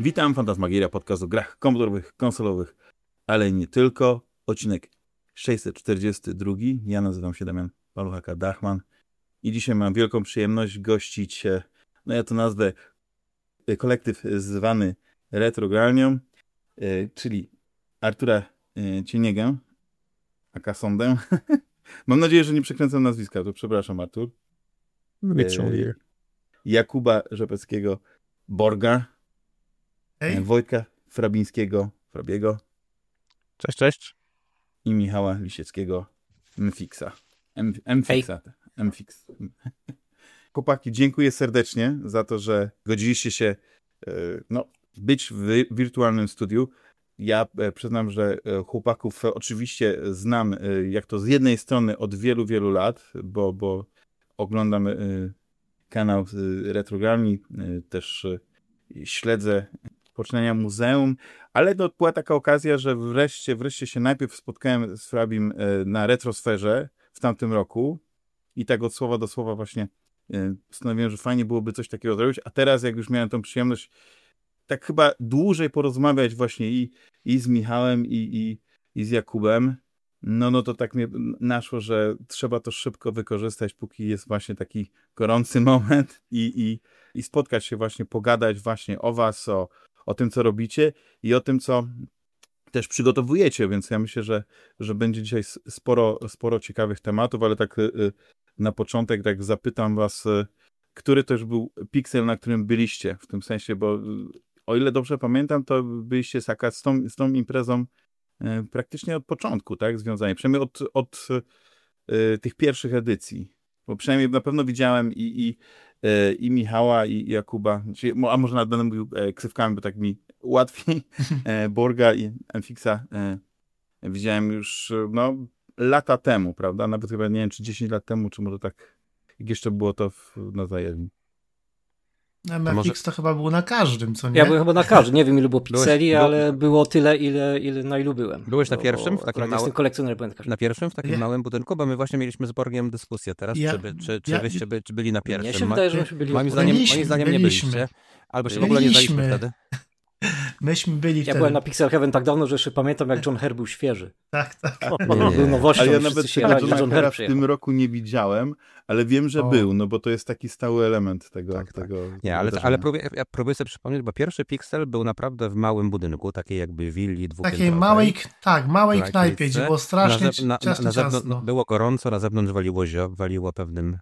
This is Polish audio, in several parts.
Witam, Fantasmagieria, podcast o grach komputerowych, konsolowych, ale nie tylko. Odcinek 642. Ja nazywam się Damian Paluchaka-Dachman i dzisiaj mam wielką przyjemność gościć, ja to nazwę kolektyw zwany Retrogralnią, czyli Artura Cieniegę, aka Sondę. Mam nadzieję, że nie przekręcam nazwiska, to przepraszam, Artur. Jakuba Rzepeckiego, Borga. Wojtka Frabiego. Cześć. I Michała Lisieckiego, Mfixa. Mfix. Chłopaki, dziękuję serdecznie za to, że godziliście się być w wirtualnym studiu. Ja przyznam, że chłopaków oczywiście znam, jak to z jednej strony od wielu, wielu lat, bo oglądam kanał Retrogralni, też śledzę poczynania muzeum, ale to była taka okazja, że wreszcie się najpierw spotkałem z Frabim na Retrosferze w tamtym roku i tak od słowa do słowa właśnie postanowiłem, że fajnie byłoby coś takiego zrobić, a teraz jak już miałem tą przyjemność tak chyba dłużej porozmawiać właśnie i z Michałem i z Jakubem, no to tak mnie naszło, że trzeba to szybko wykorzystać, póki jest właśnie taki gorący moment i spotkać się właśnie, pogadać właśnie o was, o tym, co robicie i o tym, co też przygotowujecie, więc ja myślę, że będzie dzisiaj sporo ciekawych tematów, ale tak na początek tak zapytam was, który też był Pixel, na którym byliście, w tym sensie, bo o ile dobrze pamiętam, to byliście z tą imprezą praktycznie od początku, tak, związani, przynajmniej od tych pierwszych edycji, bo przynajmniej na pewno widziałem i Michała, i Jakuba, a może nawet będę mówił ksywkami, bo tak mi łatwiej, Borga i Mfixa widziałem już lata temu, prawda, nawet chyba nie wiem, czy 10 lat temu, czy może tak, jak jeszcze było to na zajezdni. MFX to chyba był na każdym, co nie? Ja byłem chyba na każdym. Nie wiem, ilu było pikseli, ale było tyle, ile na ilu byłem. Byłeś na pierwszym? W takim jestem kolekcjonerem, byłem na każdym. Na pierwszym, w takim małym budynku? Bo my właśnie mieliśmy z Borgiem dyskusję teraz, czy wyście byli na pierwszym. Mnie się wydaje, że myśmy byli... Moim zdaniem nie byliście. Albo się w ogóle nie znaliśmy wtedy. Myśmy byli Ja byłem na Pixel Heaven tak dawno, że jeszcze pamiętam, jak John Herr był świeży. Tak. Był nowością. Ale ja nawet John Herra w tym roku nie widziałem, ale wiem, że był, no bo to jest taki stały element tego. Tak. Nie, ale ja próbuję sobie przypomnieć, bo pierwszy Pixel był naprawdę w małym budynku, takiej jakby willi dwupiętrowej. Takiej małej knajpie, gdzie było strasznie ciasno. Było gorąco, na zewnątrz waliło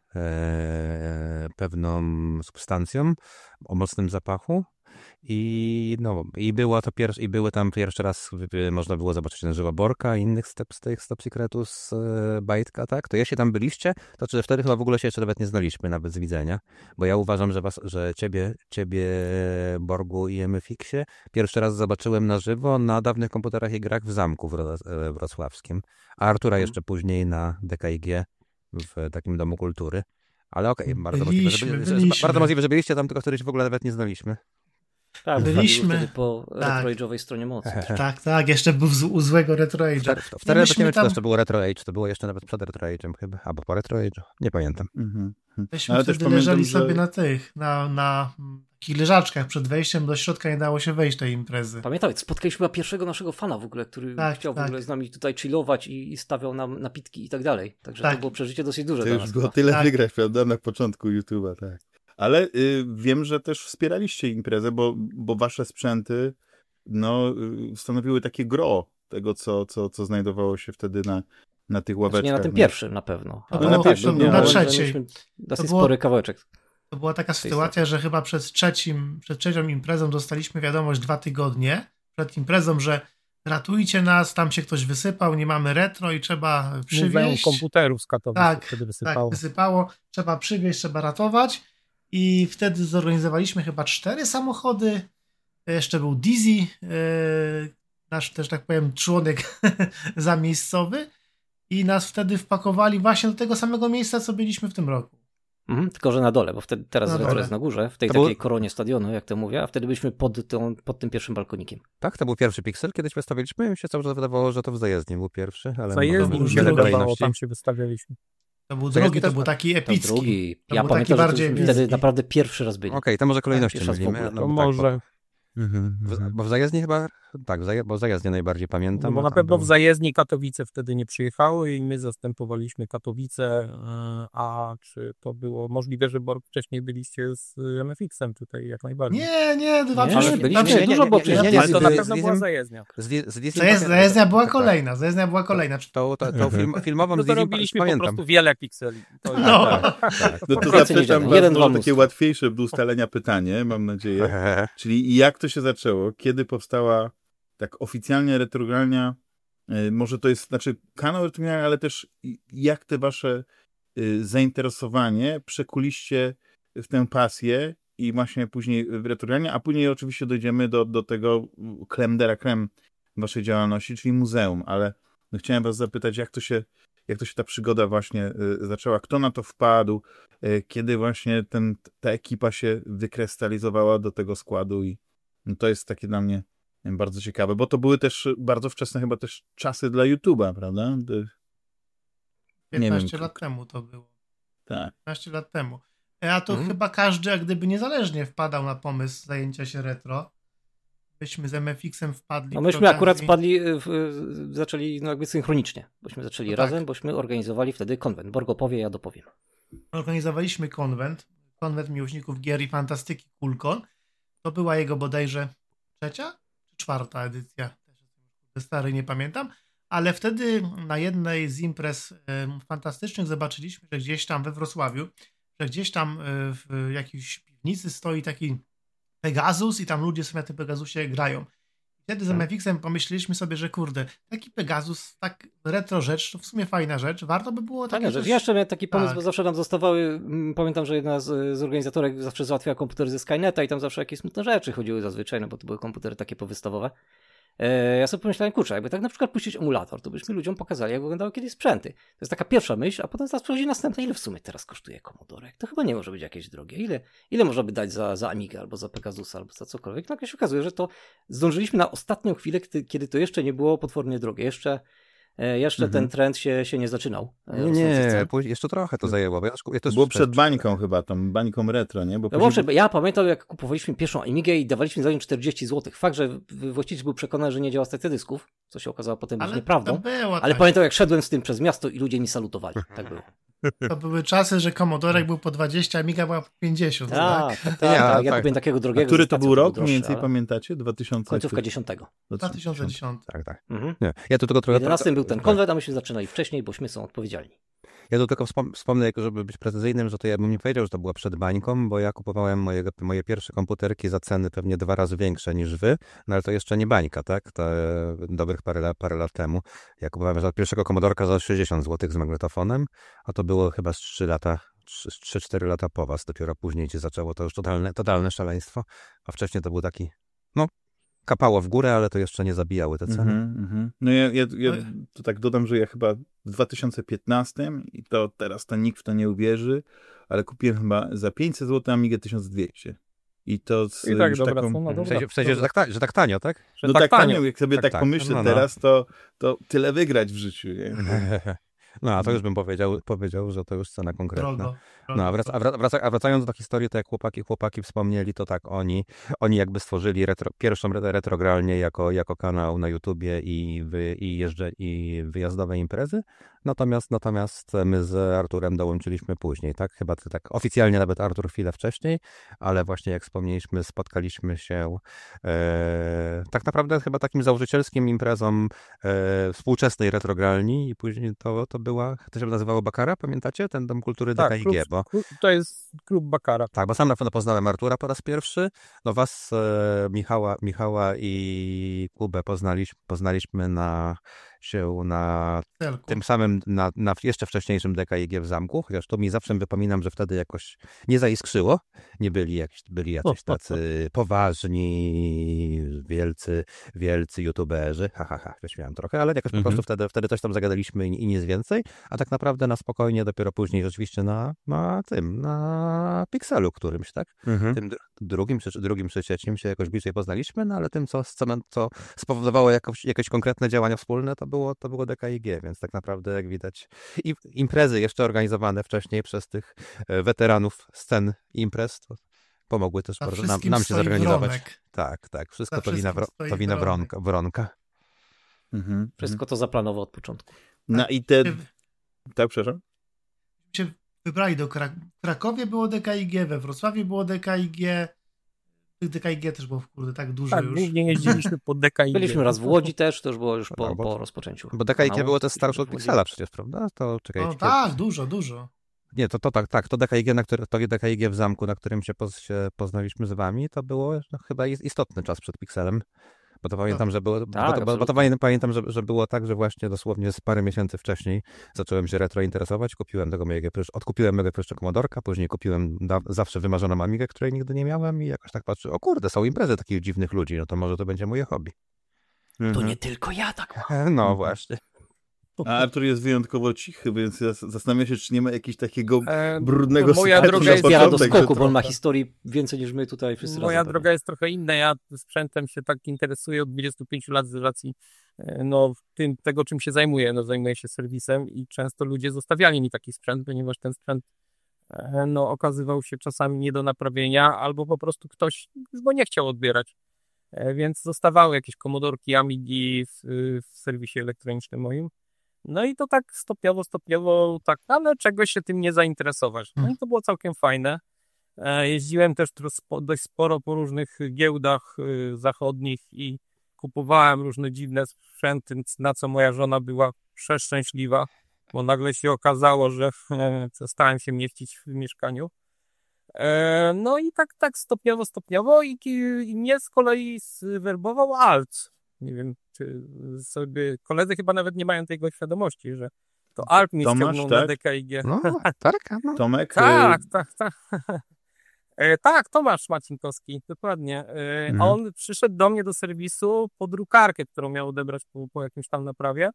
pewną substancją o mocnym zapachu. I były tam pierwszy raz, można było zobaczyć na żywo Borka i innych z tych Top Secretów z Bajtka, tak? To jeśli tam byliście, to czy wtedy chyba w ogóle się jeszcze nawet nie znaliśmy, nawet z widzenia, bo ja uważam, że ciebie Borgu i MFX-ie pierwszy raz zobaczyłem na żywo na dawnych komputerach i grach w Zamku Wrocławskim, a Artura jeszcze później na DKIG w takim domu kultury. Ale okej, bardzo możliwe, że byliście tam, tylko wtedy się w ogóle nawet nie znaliśmy. Tak, byliśmy wtedy po retroage'owej stronie mocy. Tak, jeszcze był u złego retroage'a. Wtedy nie wiem, czy to jeszcze było retroage, to było jeszcze nawet przed retroage'em chyba, albo po retroage'u, nie pamiętam. Myśmy ale wtedy leżeli sobie na takich leżaczkach przed wejściem, do środka nie dało się wejść tej imprezy. Pamiętam, spotkaliśmy chyba pierwszego naszego fana w ogóle, który chciał w ogóle z nami tutaj chillować i stawiał nam napitki i tak dalej. Także to było przeżycie dosyć duże dla nas. To już było tyle wygrać, prawda, na początku YouTube'a, tak. Ale wiem, że też wspieraliście imprezę, bo wasze sprzęty stanowiły takie gros tego, co znajdowało się wtedy na tych ławeczkach. Nie na tym pierwszym na pewno. Na trzeciej. Dosyć spory kawałeczek. To była taka sytuacja, że chyba przed trzecią imprezą dostaliśmy wiadomość 2 tygodnie przed imprezą, że ratujcie nas, tam się ktoś wysypał, nie mamy retro i trzeba przywieźć. Muzeum komputerów z Katowic wtedy wysypało. Tak, wysypało. Trzeba przywieźć, trzeba ratować. I wtedy zorganizowaliśmy chyba 4 samochody. Jeszcze był Dizzy, nasz też tak powiem członek zamiejscowy. I nas wtedy wpakowali właśnie do tego samego miejsca, co byliśmy w tym roku. Tylko, że na dole, bo wtedy teraz retro jest na górze, w tej takiej koronie stadionu, jak to mówię, a wtedy byliśmy pod tym pierwszym balkonikiem. Tak, to był pierwszy Pixel, kiedyś wystawiliśmy. Mi się cały czas wydawało, że to w Zajezdni był pierwszy, ale tam się wystawialiśmy. To był drugi, to był taki epicki. Drugi. Ja pamiętam, że wtedy naprawdę pierwszy raz byli. Okej, to może kolejności mylimy. To może. Bo w Zajezdni chyba, tak, bo w Zajezdni najbardziej pamiętam. No bo na pewno w Zajezdni Katowice wtedy nie przyjechały i my zastępowaliśmy Katowice, a czy to było możliwe, że wcześniej byliście z MFX-em tutaj jak najbardziej? Nie, dużo było przecież. Ale to na pewno była Zajezdnia. Zajezdnia była kolejna. To filmową no to robiliśmy po prostu wiele pikseli. No to zapytam was może takie łatwiejsze do ustalenia pytanie, mam nadzieję. Czyli jak to się zaczęło? Kiedy powstała tak oficjalnie retrogralnia? Może to jest, kanał retrogralnia, ale też jak te wasze zainteresowanie przekuliście w tę pasję i właśnie później w retrogralnia, a później oczywiście dojdziemy do tego crème de la crème waszej działalności, czyli muzeum, ale chciałem was zapytać, jak to się ta przygoda właśnie zaczęła, kto na to wpadł, kiedy właśnie ta ekipa się wykrystalizowała do tego składu i to jest takie dla mnie bardzo ciekawe, bo to były też bardzo wczesne chyba też czasy dla YouTube'a, prawda? 15 lat temu to było. Tak. 15 lat temu. A to chyba każdy, jak gdyby niezależnie wpadał na pomysł zajęcia się retro. Myśmy z MFX-em wpadli. No myśmy akurat zaczęli jakby synchronicznie. Bośmy zaczęli razem, bośmy organizowali wtedy konwent. Borgo powie, ja dopowiem. Organizowaliśmy konwent miłośników gier i fantastyki Kulkon. To była jego bodajże 3. czy 4. edycja. Stary, nie pamiętam. Ale wtedy na jednej z imprez fantastycznych zobaczyliśmy, że gdzieś tam we Wrocławiu, że gdzieś tam w jakiejś piwnicy stoi taki Pegasus i tam ludzie sobie na tym Pegasusie grają. Wtedy z MFX-em pomyśleliśmy sobie, że kurde, taki Pegasus, tak retro rzecz, to w sumie fajna rzecz, warto by było takie rzecz. Ja jeszcze miałem taki pomysł, bo zawsze nam zostawały, pamiętam, że jedna z organizatorek zawsze załatwiała komputer ze Skyneta i tam zawsze jakieś smutne rzeczy chodziły zazwyczaj, no bo to były komputery takie powystawowe. Ja sobie pomyślałem, kurczę, jakby tak na przykład puścić emulator, to byśmy ludziom pokazali, jak wyglądały kiedyś sprzęty. To jest taka pierwsza myśl, a potem zaraz przychodzi następna. Ile w sumie teraz kosztuje Commodore? To chyba nie może być jakieś drogie. Ile można by dać za Amigę, albo za Pegasusa, albo za cokolwiek? No jak się okazuje, że to zdążyliśmy na ostatnią chwilę, kiedy to jeszcze nie było potwornie drogie. Jeszcze ten trend się nie zaczynał. Nie, jeszcze trochę to zajęło. To było przed bańką chyba, tą bańką retro, nie? Bo ja pamiętam, jak kupowaliśmy pierwszą Amigę i dawaliśmy za nią 40 zł. Fakt, że właściciel był przekonany, że nie działa stacja dysków, co się okazało potem być nieprawdą. Ale pamiętam, jak szedłem z tym przez miasto i ludzie mi salutowali. Tak było. To były czasy, że Commodore był po 20, Amiga była po 50. Tak. Ja kupiłem takiego drogiego. A który to był rok? Mniej więcej pamiętacie? 2000? Końcówka 10. 2010. Tak. Nie. Ja tu tylko trochę... 11 był ten konwent, a myśmy zaczynali wcześniej, bośmy są odpowiedzialni. Ja tu tylko wspomnę, żeby być precyzyjnym, że to ja bym nie powiedział, że to była przed bańką, bo ja kupowałem moje pierwsze komputerki za ceny pewnie 2 razy większe niż wy, no ale to jeszcze nie bańka, tak? To dobrych parę lat temu. Ja kupowałem za pierwszego komodorka za 60 zł z magnetofonem, a to było chyba z 3-4 lata po was. Dopiero później się zaczęło to już totalne szaleństwo, a wcześniej to był taki, kapało w górę, ale to jeszcze nie zabijały te ceny. No ja to tak dodam, że ja chyba w 2015 i to teraz nikt w to nie uwierzy, ale kupiłem chyba za 500 zł Amigę 1200. I to I tak dobra suma, w sensie, że tak tanio, tak? Że tak tanio, jak sobie tak pomyślę teraz, to tyle wygrać w życiu. Nie? No, a to już bym powiedział, że to już cena konkretna. Drogo. No, a wracając do historii, to jak chłopaki wspomnieli, to tak, oni jakby stworzyli pierwszą retrogralnię jako kanał na YouTubie i wyjazdowe imprezy, natomiast my z Arturem dołączyliśmy później, tak? Chyba tak oficjalnie nawet Artur chwilę wcześniej, ale właśnie jak wspomnieliśmy, spotkaliśmy się tak naprawdę chyba takim założycielskim imprezą współczesnej retrogralni i później to była, to się nazywało Bakara, pamiętacie? Ten Dom Kultury DKIG, bo... To jest klub Bakara. Tak, bo sam na pewno poznałem Artura po raz pierwszy, was, Michała i Kubę poznaliśmy na tym samym, na jeszcze wcześniejszym DKIG w zamku, chociaż to mi zawsze wypominam, że wtedy jakoś nie zaiskrzyło, nie byli jacyś tacy poważni, wielcy youtuberzy, śmiałem trochę, ale jakoś po prostu wtedy coś tam zagadaliśmy i nic więcej, a tak naprawdę na spokojnie dopiero później rzeczywiście na Pixelu którymś, tak? Tym drugim czy trzecim się jakoś bliżej poznaliśmy, no ale tym, co spowodowało jakieś konkretne działania wspólne, to było DKIG, więc tak naprawdę jak widać i imprezy jeszcze organizowane wcześniej przez tych weteranów scen imprez, pomogły też Za bardzo wszystkim nam się stoi zorganizować. Wronek. Tak, wszystko Za to wina, wszystkim stoi to wina Wronek. Wronka. Wszystko to zaplanował od początku. No i te... Się- Tak, przepraszam. się wybrali do w Krakowie było DKIG, we Wrocławiu było DKIG. Tych DKIG też było tak dużo Tak, już. głównie jeździliśmy po DKIG. Byliśmy raz w Łodzi też, to już było No, po rozpoczęciu. Bo DKIG kanału. było też starsze od Byliśmy w Łodzi. Pixela przecież, prawda? To czekaj. No tak, dużo. Nie, to DKIG, to DKIG w zamku, na którym się poznaliśmy z wami, to było chyba istotny czas przed Pixelem. Bo to pamiętam, że było, Tak, bo to pamiętam, że było tak, że właśnie dosłownie z parę miesięcy wcześniej zacząłem się retro interesować, odkupiłem mojego pierwszego Commodorka, później kupiłem zawsze wymarzoną Amigę, której nigdy nie miałem i jakoś tak patrzę, o kurde, są imprezy takich dziwnych ludzi, no to może to będzie moje hobby. To nie tylko ja tak mam. No właśnie. A Artur jest wyjątkowo cichy, więc ja zastanawiam się, czy nie ma jakiegoś takiego brudnego moja sekretu droga na jest Zbiera do początek, skoku, że bo on ma trochę- historii więcej niż my tutaj wszyscy Moja razem. droga jest trochę inna. Ja sprzętem się tak interesuję od 25 lat z racji tego, czym się zajmuję. No, zajmuję się serwisem i często ludzie zostawiali mi taki sprzęt, ponieważ ten sprzęt okazywał się czasami nie do naprawienia, albo po prostu ktoś już go nie chciał odbierać. Więc zostawały jakieś komodorki, Amigi w serwisie elektronicznym moim. No i to tak stopniowo, tak, ale czegoś się tym nie zainteresować. No i to było całkiem fajne. Jeździłem też dość sporo po różnych giełdach zachodnich i kupowałem różne dziwne sprzęty, na co moja żona była przeszczęśliwa, bo nagle się okazało, że przestałem się mieścić w mieszkaniu. No i tak stopniowo i mnie z kolei zwerbował Alt. Nie wiem, czy sobie koledzy chyba nawet nie mają tego świadomości, że to Alt mnie Tomasz, ściągnął tak? na DKIG. No, tak? No. Tomek? Tak. Tak, Tomasz Macinkowski, dokładnie. On przyszedł do mnie do serwisu po drukarkę, którą miał odebrać po jakimś tam naprawie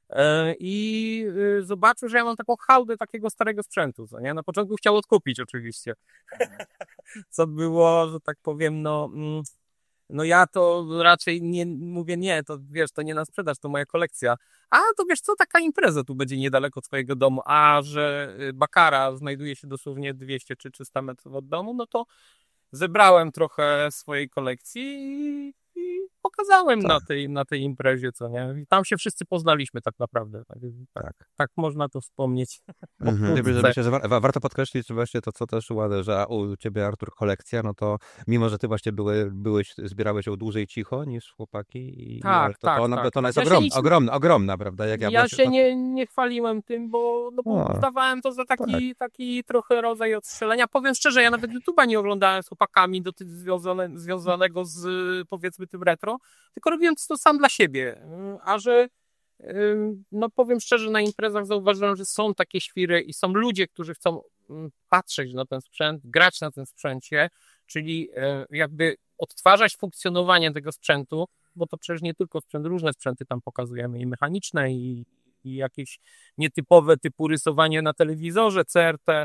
i zobaczył, że ja mam taką hałdę takiego starego sprzętu, co nie? Na początku chciał odkupić oczywiście, co było, że tak powiem, no ja to raczej nie mówię, nie, to wiesz, to nie na sprzedaż, to moja kolekcja. A to wiesz co, taka impreza tu będzie niedaleko twojego domu, a że Bakara znajduje się dosłownie 200 czy 300 metrów od domu, no to zebrałem trochę swojej kolekcji i pokazałem na tej imprezie, co nie? I tam się wszyscy poznaliśmy tak naprawdę. Tak można to wspomnieć. Myślę, że warto podkreślić że właśnie to, co też ładne, że u ciebie, Artur, kolekcja, no to mimo, że ty właśnie zbierałeś ją dłużej cicho niż chłopaki, to ona jest ogromna, prawda? Jak ja się nie chwaliłem tym, bo uznawałem to za taki trochę rodzaj odstrzelenia. Powiem szczerze, ja nawet YouTube'a nie oglądałem z chłopakami związanego z powiedzmy tym retro, tylko robiłem to sam dla siebie, a że no powiem szczerze, na imprezach zauważyłem, że są takie świry i są ludzie, którzy chcą patrzeć na ten sprzęt, grać na tym sprzęcie, czyli jakby odtwarzać funkcjonowanie tego sprzętu, bo to przecież nie tylko sprzęt, różne sprzęty tam pokazujemy i mechaniczne i jakieś nietypowe typu rysowanie na telewizorze, CRT,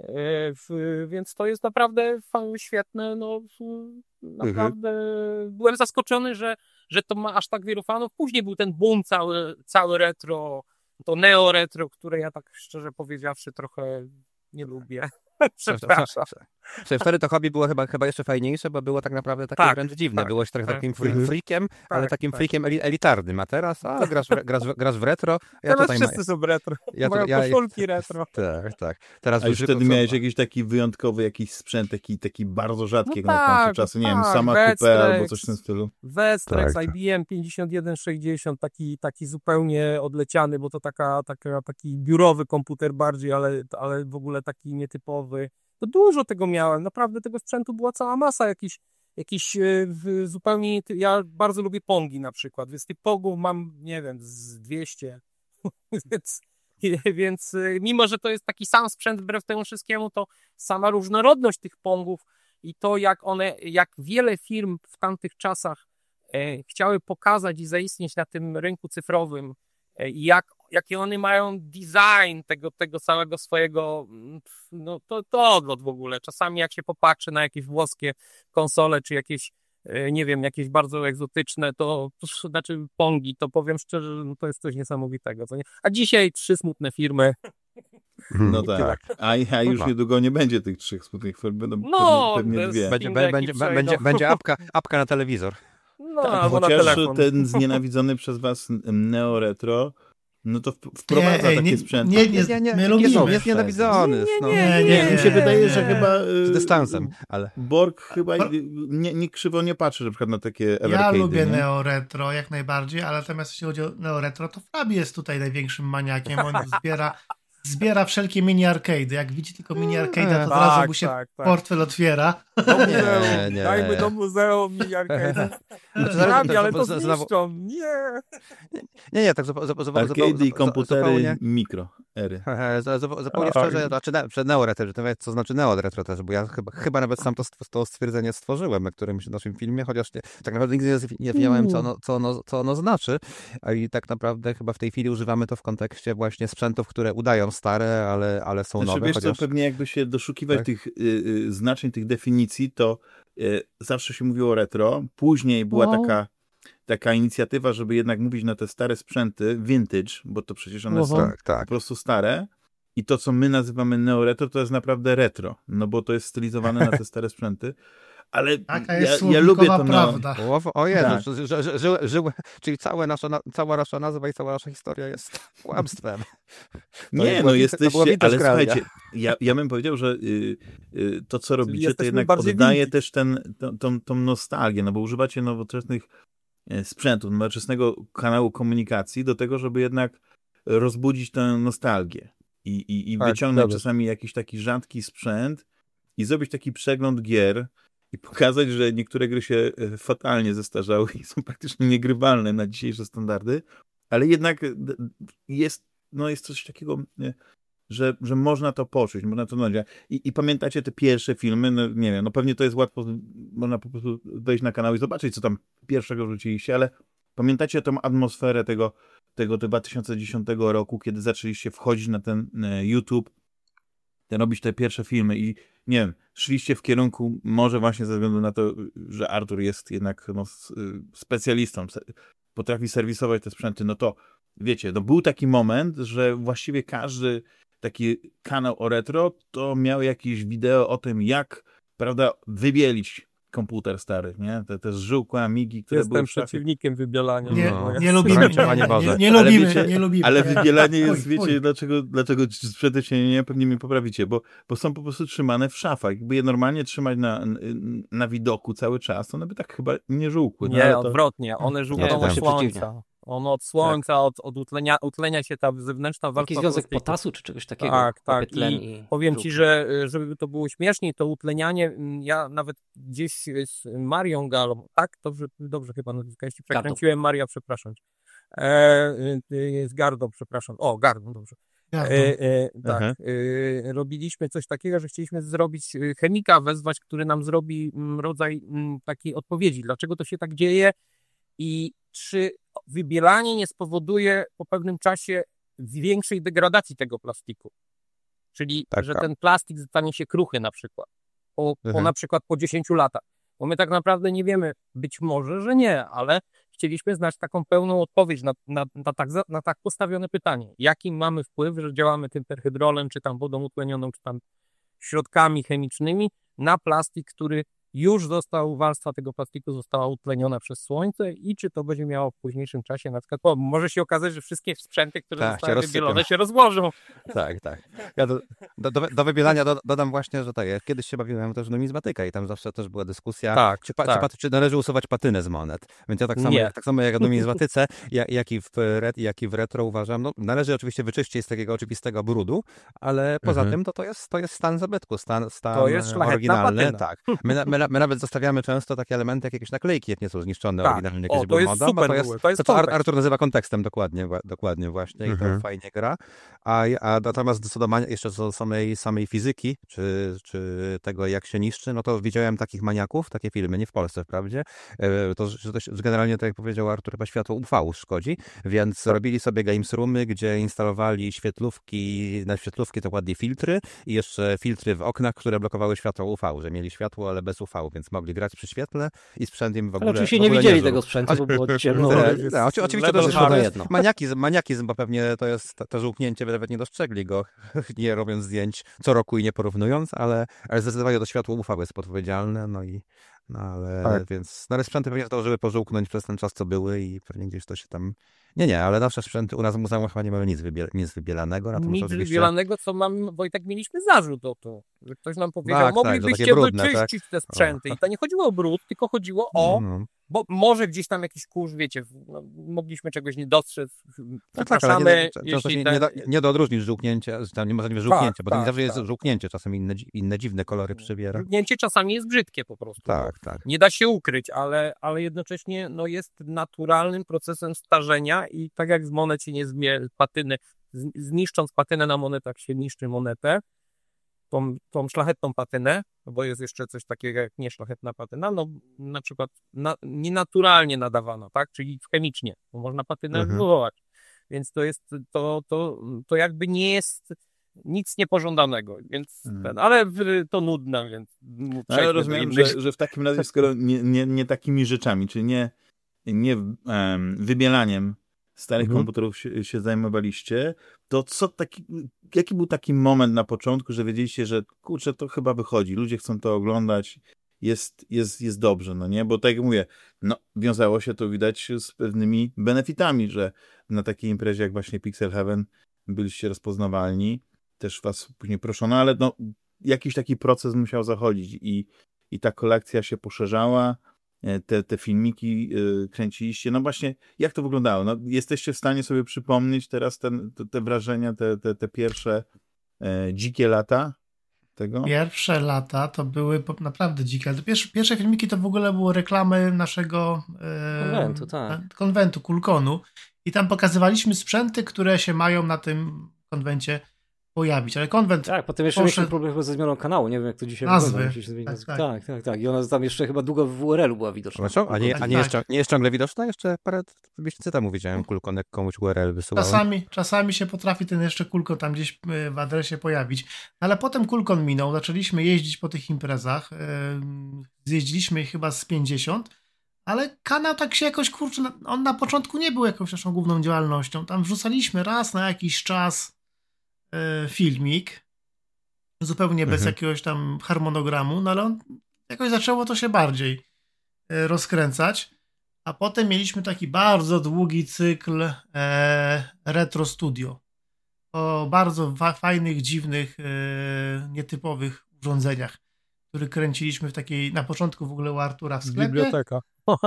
więc to jest naprawdę świetne, naprawdę byłem zaskoczony, że to ma aż tak wielu fanów. Później był ten boom cały retro, to neo-retro, które ja tak szczerze powiedziawszy trochę nie lubię. Przepraszam. Wtedy to hobby było chyba jeszcze fajniejsze, bo było tak naprawdę takie wręcz dziwne. Byłeś trochę takim freakiem, ale takim freakiem elitarnym. A teraz grasz w retro. Teraz wszyscy są retro. Mają koszulki retro. Tak. Teraz a już wtedy miałeś jakiś taki wyjątkowy jakiś sprzęt, taki bardzo rzadki na tamte czasy. Nie wiem, sama Coupe albo coś w tym stylu. Vestrex, IBM 5160, taki zupełnie odleciany, bo to taki biurowy komputer bardziej, ale w ogóle taki nietypowy. To dużo tego miałem, naprawdę tego sprzętu była cała masa, jakiś zupełnie, ja bardzo lubię Pongi na przykład, więc tych Pongów mam, nie wiem, z 200, więc mimo, że to jest taki sam sprzęt wbrew temu wszystkiemu, to sama różnorodność tych Pongów i to jak wiele firm w tamtych czasach chciały pokazać i zaistnieć na tym rynku cyfrowym i jaki one mają design tego całego swojego, no to odlot w ogóle. Czasami jak się popatrzy na jakieś włoskie konsole, czy jakieś, nie wiem, jakieś bardzo egzotyczne, to znaczy Pongi, to powiem szczerze, no to jest coś niesamowitego. Co nie? A dzisiaj 3 smutne firmy. No tak. A już niedługo nie będzie tych 3 smutnych form, będą pewnie 2. Będzie apka na telewizor. No, Tak, albo na chociaż telefon. ten znienawidzony przez was Neo-Retro, no to wprowadza takie sprzęty. My lubimy. Jest nienawidzony. Nie, mi się wydaje, że chyba Z dystansem, ale... Borg chyba nie krzywo nie patrzy na przykład na takie Evercade'y. Ja lubię nie? Neo-Retro jak najbardziej, ale natomiast jeśli chodzi o Neo-Retro, to Fabi jest tutaj największym maniakiem. On zbiera wszelkie mini-arcade'y. Jak widzi tylko mini-arcade'a, to od razu mu się portfel otwiera. Nie. Dajmy do muzeum i arcade'a. Ale to zniszczą. Nie, tak Arcade'y i komputery mikro ery. Zupełnie szczerze, przed Neo-Retro, co znaczy Neo-Retro też, bo ja chyba nawet sam to stwierdzenie stworzyłem w którymś naszym filmie, chociaż tak naprawdę nigdy nie wiedziałem, co ono znaczy. I tak naprawdę chyba w tej chwili używamy to w kontekście właśnie sprzętów, które udają stare, ale są nowe. Wiesz chociaż... co, pewnie jakby się doszukiwać tych znaczeń, tych definicji, to zawsze się mówiło o retro. Później była taka inicjatywa, żeby jednak mówić na te stare sprzęty vintage, bo to przecież one są po prostu stare. I to, co my nazywamy neo-retro, to jest naprawdę retro, no bo to jest stylizowane na te stare sprzęty. Ale ja lubię to. Prawda. O Jezu, czyli cała nasza nazwa i cała nasza historia jest kłamstwem. Jesteście, ale słuchajcie, ja bym powiedział, że to, co robicie, to jednak oddaje też tą nostalgię, no bo używacie nowoczesnych sprzętów, nowoczesnego kanału komunikacji do tego, żeby jednak rozbudzić tę nostalgię i wyciągnąć czasami jakiś taki rzadki sprzęt i zrobić taki przegląd gier i pokazać, że niektóre gry się fatalnie zestarzały i są praktycznie niegrywalne na dzisiejsze standardy, ale jednak jest coś takiego, że można to poczuć, można to nosić. I pamiętacie te pierwsze filmy, no nie wiem, no pewnie to jest łatwo, można po prostu wejść na kanał i zobaczyć, co tam pierwszego rzuciliście, ale pamiętacie tą atmosferę tego 2010 roku, kiedy zaczęliście wchodzić na ten YouTube, robić te pierwsze filmy i nie wiem, szliście w kierunku, może właśnie ze względu na to, że Artur jest jednak specjalistą, potrafi serwisować te sprzęty, no to wiecie, no był taki moment, że właściwie każdy taki kanał o retro to miał jakieś wideo o tym, jak, prawda, wybielić komputer stary, nie? Te zżyłkłe Amigi, które były w szafie. Jestem przeciwnikiem wybielania. Nie lubimy. Nie lubimy. Ale wybielanie jest, wiecie, dlaczego sprzęty się pewnie mnie poprawicie, bo są po prostu trzymane w szafach. Jakby je normalnie trzymać na widoku cały czas, to one by tak chyba nie żółkły. Nie, odwrotnie. One żółkną od słońca. Ono od słońca, od utlenia się ta zewnętrzna warstwa. Jakiś związek potasu czy czegoś takiego. Tak. I powiem ci, że żeby to było śmieszniej, to utlenianie, ja nawet gdzieś z Marią Galą, tak? Dobrze chyba nazwiska, jeśli przekręciłem Maria, przepraszam. Z Gardą, przepraszam. O, Gardą, dobrze. Tak. Robiliśmy coś takiego, że chcieliśmy zrobić chemika, wezwać, który nam zrobi rodzaj takiej odpowiedzi. Dlaczego to się tak dzieje i czy wybielanie nie spowoduje po pewnym czasie większej degradacji tego plastiku. Czyli, że ten plastik stanie się kruchy na przykład. Na przykład po 10 latach. Bo my tak naprawdę nie wiemy, być może, że nie, ale chcieliśmy znać taką pełną odpowiedź na tak postawione pytanie. Jaki mamy wpływ, że działamy tym perhydrolem, czy tam wodą utlenioną, czy tam środkami chemicznymi na plastik, który już warstwa tego plastiku została utleniona przez słońce i czy to będzie miało w późniejszym czasie na przykład, może się okazać, że wszystkie sprzęty, które zostały wybielone, się rozłożą. Tak. Ja do wybielania dodam właśnie, że ja kiedyś się bawiłem też w numizmatykę i tam zawsze też była dyskusja, czy należy usuwać patynę z monet. Więc ja tak samo jak w numizmatyce, jak i w retro uważam, należy oczywiście wyczyścić z takiego oczywistego brudu, ale poza tym to jest stan zabytku, stan to jest oryginalny. patyna. Tak. My nawet zostawiamy często takie elementy, jak jakieś naklejki, jak nie są zniszczone oryginalnie, kiedyś była moda, bo to jest Artur nazywa kontekstem dokładnie właśnie i to fajnie gra. Natomiast co do jeszcze co do samej fizyki, czy tego, jak się niszczy, no to widziałem takich maniaków, takie filmy, nie w Polsce wprawdzie, że generalnie, tak jak powiedział Artur, chyba światło UV szkodzi, więc robili sobie games roomy, gdzie instalowali świetlówki, na świetlówki dokładnie filtry i jeszcze filtry w oknach, które blokowały światło UV, że mieli światło, ale bez UV. UV, więc mogli grać przy świetle i sprzęt im w ogóle Ale oczywiście w nie ogóle widzieli żył. tego sprzętu, bo było ciemno. Oczywiście to szkoda jest jedno. maniakizm, bo pewnie to jest to żółknięcie, nawet nie dostrzegli go, nie robiąc zdjęć co roku i nie porównując, ale zdecydowanie to światło UV jest podpowiedzialne, ale sprzęty pewnie zdążyły pożółknąć przez ten czas, co były i pewnie gdzieś to się tam... Nie, ale nasze sprzęty u nas w muzeum chyba nie mamy nic wybielanego. Nic wybielanego, co mamy, bo i tak mieliśmy zarzut o to, że ktoś nam powiedział, tak, moglibyście brudne, wyczyścić te sprzęty. I to nie chodziło o brud, tylko chodziło o... Bo może gdzieś tam jakiś kurz, wiecie, mogliśmy czegoś nie dostrzec. Ale nie do odróżnić żółknięcia, tam niemożliwe żółknięcie, bo to nie zawsze jest żółknięcie, czasem inne dziwne kolory przybiera. Żółknięcie czasami jest brzydkie po prostu. Tak. Nie da się ukryć, ale jednocześnie jest naturalnym procesem starzenia i tak jak z monet się nie zmiel patyny, zniszcząc patynę na monetach się niszczy monetę, tą szlachetną patynę, bo jest jeszcze coś takiego jak nieszlachetna patyna, na przykład nienaturalnie nadawana, tak, czyli chemicznie, bo można patynę wywołać. Więc to jest, to jakby nie jest nic niepożądanego, więc ale to nudne, więc ale rozumiem, że w takim razie, skoro nie takimi rzeczami, czyli nie wybielaniem starych komputerów się zajmowaliście, to jaki był taki moment na początku, że wiedzieliście, że kurczę, to chyba wychodzi, ludzie chcą to oglądać, jest dobrze, no nie? Bo tak jak mówię, wiązało się to widać z pewnymi benefitami, że na takiej imprezie jak właśnie Pixel Heaven byliście rozpoznawalni, też was później proszono, ale jakiś taki proces musiał zachodzić i ta kolekcja się poszerzała, te filmiki kręciliście. No właśnie, jak to wyglądało? Jesteście w stanie sobie przypomnieć teraz te wrażenia, te pierwsze dzikie lata tego? Pierwsze lata to były naprawdę dzikie. Pierwsze filmiki to w ogóle były reklamy naszego konwentu, Kulkonu. I tam pokazywaliśmy sprzęty, które się mają na tym konwencie pojawić, ale konwent... Tak, potem jeszcze mieliśmy problem ze zmianą kanału, nie wiem jak to dzisiaj wygląda. Tak. I ona tam jeszcze chyba długo w URL-u była widoczna. A nie jest ciągle widoczna? Jeszcze parę miesięcy temu widziałem Kulkon, jak komuś URL wysyłałem. Czasami się potrafi ten jeszcze Kulkon tam gdzieś w adresie pojawić. Ale potem Kulkon minął, zaczęliśmy jeździć po tych imprezach, zjeździliśmy chyba z 50, ale kanał tak się jakoś, kurczę, on na początku nie był jakąś naszą główną działalnością. Tam wrzucaliśmy raz na jakiś czas filmik, zupełnie bez jakiegoś tam harmonogramu, no ale on jakoś zaczęło to się bardziej rozkręcać, a potem mieliśmy taki bardzo długi cykl Retro Studio o bardzo fajnych, dziwnych, nietypowych urządzeniach, który kręciliśmy w takiej, na początku w ogóle u Artura w sklepie. Biblioteka.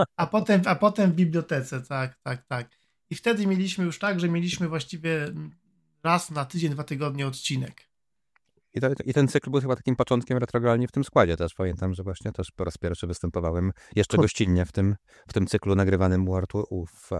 A potem w bibliotece, tak. I wtedy mieliśmy już tak, że mieliśmy właściwie raz na tydzień, 2 tygodnie odcinek. I ten cykl był chyba takim początkiem retrogralnie w tym składzie też. Pamiętam, że właśnie też po raz pierwszy występowałem jeszcze gościnnie w tym cyklu nagrywanym w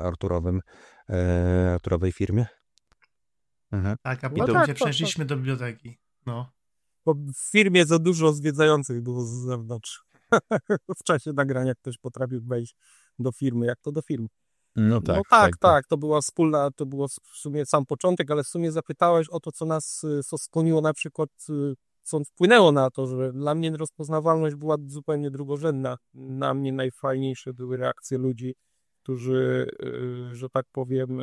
Arturowej firmie. Tak, a potem przeszliśmy do biblioteki. No. Bo w firmie za dużo zwiedzających było z zewnątrz. W czasie nagrania ktoś potrafił wejść do firmy. Jak to do firmy? No tak, to była wspólna, to było w sumie sam początek, ale w sumie zapytałeś o to, co nas skłoniło na przykład, co wpłynęło na to, że dla mnie rozpoznawalność była zupełnie drugorzędna. Na mnie najfajniejsze były reakcje ludzi, którzy, że tak powiem,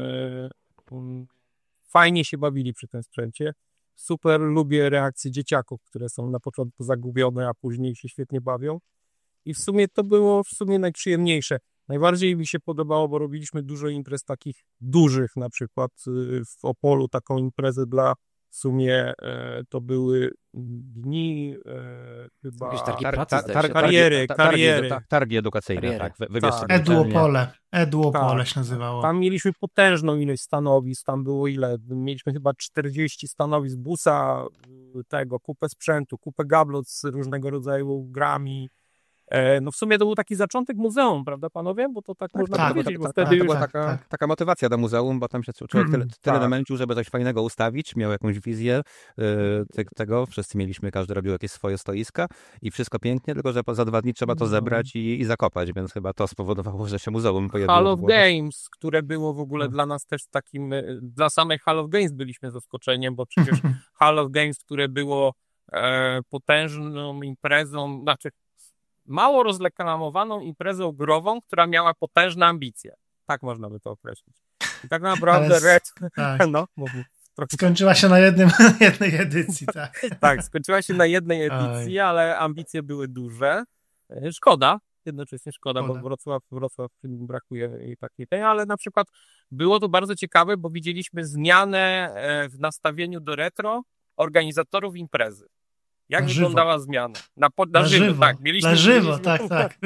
fajnie się bawili przy tym sprzęcie. Super lubię reakcje dzieciaków, które są na początku zagubione, a później się świetnie bawią. I w sumie to było najprzyjemniejsze. Najbardziej mi się podobało, bo robiliśmy dużo imprez takich dużych, na przykład w Opolu taką imprezę w sumie to były dni chyba... Kariery. Targi edukacyjne, tak. Eduopole się nazywało. Tam mieliśmy potężną ilość stanowisk, tam było mieliśmy chyba 40 stanowisk busa, kupę sprzętu, kupę gablot z różnego rodzaju grami. No w sumie to był taki zaczątek muzeum, prawda panowie? Bo to tak można powiedzieć, bo wtedy już... Taka motywacja do muzeum, bo tam się człowiek tyle namęczył, żeby coś fajnego ustawić, miał jakąś wizję tego, wszyscy mieliśmy, każdy robił jakieś swoje stoiska i wszystko pięknie, tylko że za 2 dni trzeba to zebrać i zakopać, więc chyba to spowodowało, że się muzeum pojawiło. Hall of Games, które było w ogóle dla nas też takim, dla samej Hall of Games byliśmy zaskoczeniem, bo przecież Hall of Games, które było potężną imprezą, mało rozreklamowaną imprezą grową, która miała potężne ambicje. Tak można by to określić. I tak naprawdę tak. no, skończyła się na jednej edycji, tak. Tak, skończyła się na jednej edycji, ale ambicje były duże. Jednocześnie szkoda, bo Wrocław brakuje jej takiej, ale na przykład było to bardzo ciekawe, bo widzieliśmy zmianę w nastawieniu do retro organizatorów imprezy. Jak wyglądała zmiana? Na żywo, tak. Na żywo, tak.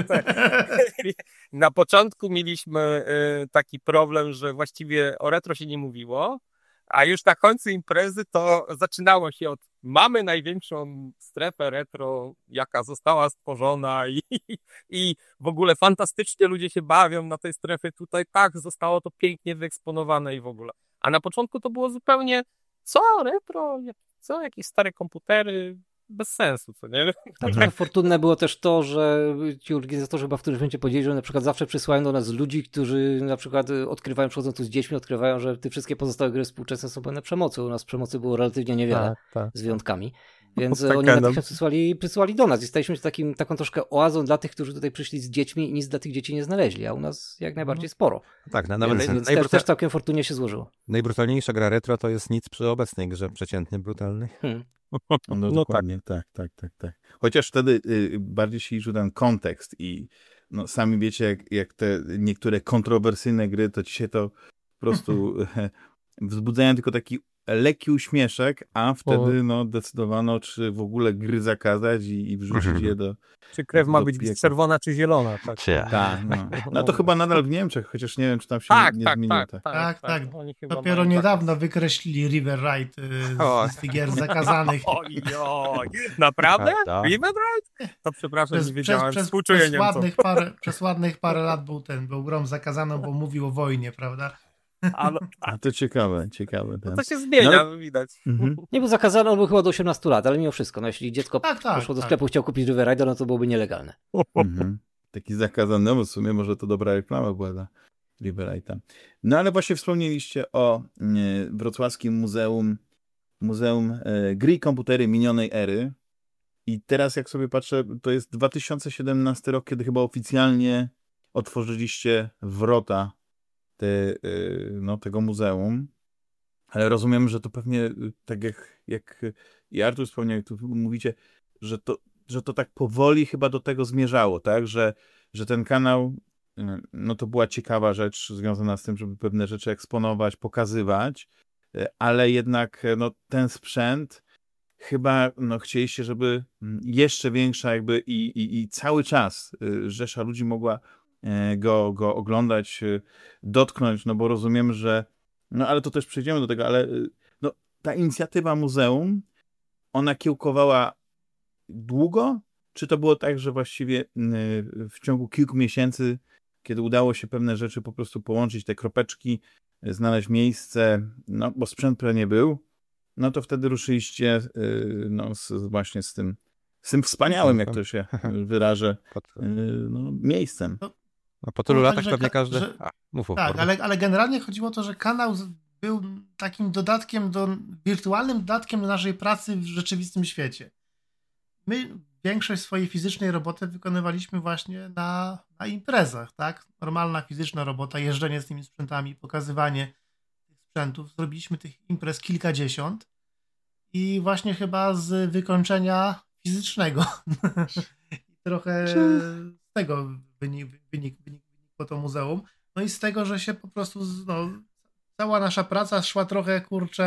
Na początku mieliśmy taki problem, że właściwie o retro się nie mówiło, a już na końcu imprezy to zaczynało się od mamy największą strefę retro, jaka została stworzona i w ogóle fantastycznie ludzie się bawią na tej strefie tutaj, tak, zostało to pięknie wyeksponowane i w ogóle. A na początku to było zupełnie, co, retro, jakieś stare komputery, bez sensu, co nie? Tak, fortunne było też to, że ci organizatorzy chyba w którymś momencie powiedzieli, że na przykład zawsze przysyłają do nas ludzi, którzy na przykład odkrywają, przychodzą tu z dziećmi, odkrywają, że te wszystkie pozostałe gry współczesne są pełne przemocy. U nas przemocy było relatywnie niewiele, z wyjątkami. Więc oni natychmiast przysłali do nas i staliśmy się taką troszkę oazą dla tych, którzy tutaj przyszli z dziećmi i nic dla tych dzieci nie znaleźli, a u nas jak najbardziej sporo. Tak, nawet więc też całkiem fortunnie się złożyło. Najbrutalniejsza gra retro to jest nic przy obecnej grze przeciętnie brutalnej. No dokładnie, tak. Chociaż wtedy bardziej się liczy ten kontekst i no, sami wiecie, jak te niektóre kontrowersyjne gry, to dzisiaj to po prostu wzbudzają tylko taki lekki uśmieszek, a wtedy decydowano, czy w ogóle gry zakazać i wrzucić je do... Czy krew ma być czerwona, czy zielona. Tak, no to chyba nadal w Niemczech, chociaż nie wiem, czy tam się nie zmieniło. Tak. Dopiero niedawno wykreślili River Ride z tych gier zakazanych. Oj, naprawdę? River Ride? To przepraszam, nie wiedziałem. Współczuję Niemcom. Przez ładnych parę lat był grą zakazaną, bo mówił o wojnie, prawda? A to ciekawe. No to się zmienia, widać. Nie był zakazany, on był chyba do 18 lat, ale mimo wszystko, jeśli dziecko poszło do sklepu, chciał kupić River Rider, no to byłoby nielegalne. Taki zakazany, no w sumie może to dobra reklama była dla River Ride'a. No ale właśnie wspomnieliście o wrocławskim Muzeum Gry i Komputery Minionej Ery i teraz jak sobie patrzę, to jest 2017 rok, kiedy chyba oficjalnie otworzyliście wrota tego muzeum, ale rozumiem, że to pewnie tak jak i Artur wspomniał, jak tu mówicie, że to tak powoli chyba do tego zmierzało, tak, że ten kanał, no to była ciekawa rzecz związana z tym, żeby pewne rzeczy eksponować, pokazywać, ale jednak ten sprzęt chyba chcieliście, żeby jeszcze większa jakby i cały czas rzesza ludzi mogła go oglądać, dotknąć, bo rozumiem, że ale to też przejdziemy do tego, ale ta inicjatywa muzeum, ona kiełkowała długo, czy to było tak, że właściwie w ciągu kilku miesięcy, kiedy udało się pewne rzeczy po prostu połączyć, te kropeczki, znaleźć miejsce, bo sprzęt pewnie był, to wtedy ruszyliście właśnie z tym wspaniałym, jak to się wyrażę, miejscem. No po tylu latach pewnie każdy... ale generalnie chodziło o to, że kanał był takim wirtualnym dodatkiem do naszej pracy w rzeczywistym świecie. My większość swojej fizycznej roboty wykonywaliśmy właśnie na imprezach, tak? Normalna fizyczna robota, jeżdżenie z tymi sprzętami, pokazywanie tych sprzętów. Zrobiliśmy tych imprez kilkadziesiąt i właśnie chyba z wykończenia fizycznego. Trochę z tego wynikło to muzeum. No i z tego, że się po prostu cała nasza praca szła trochę,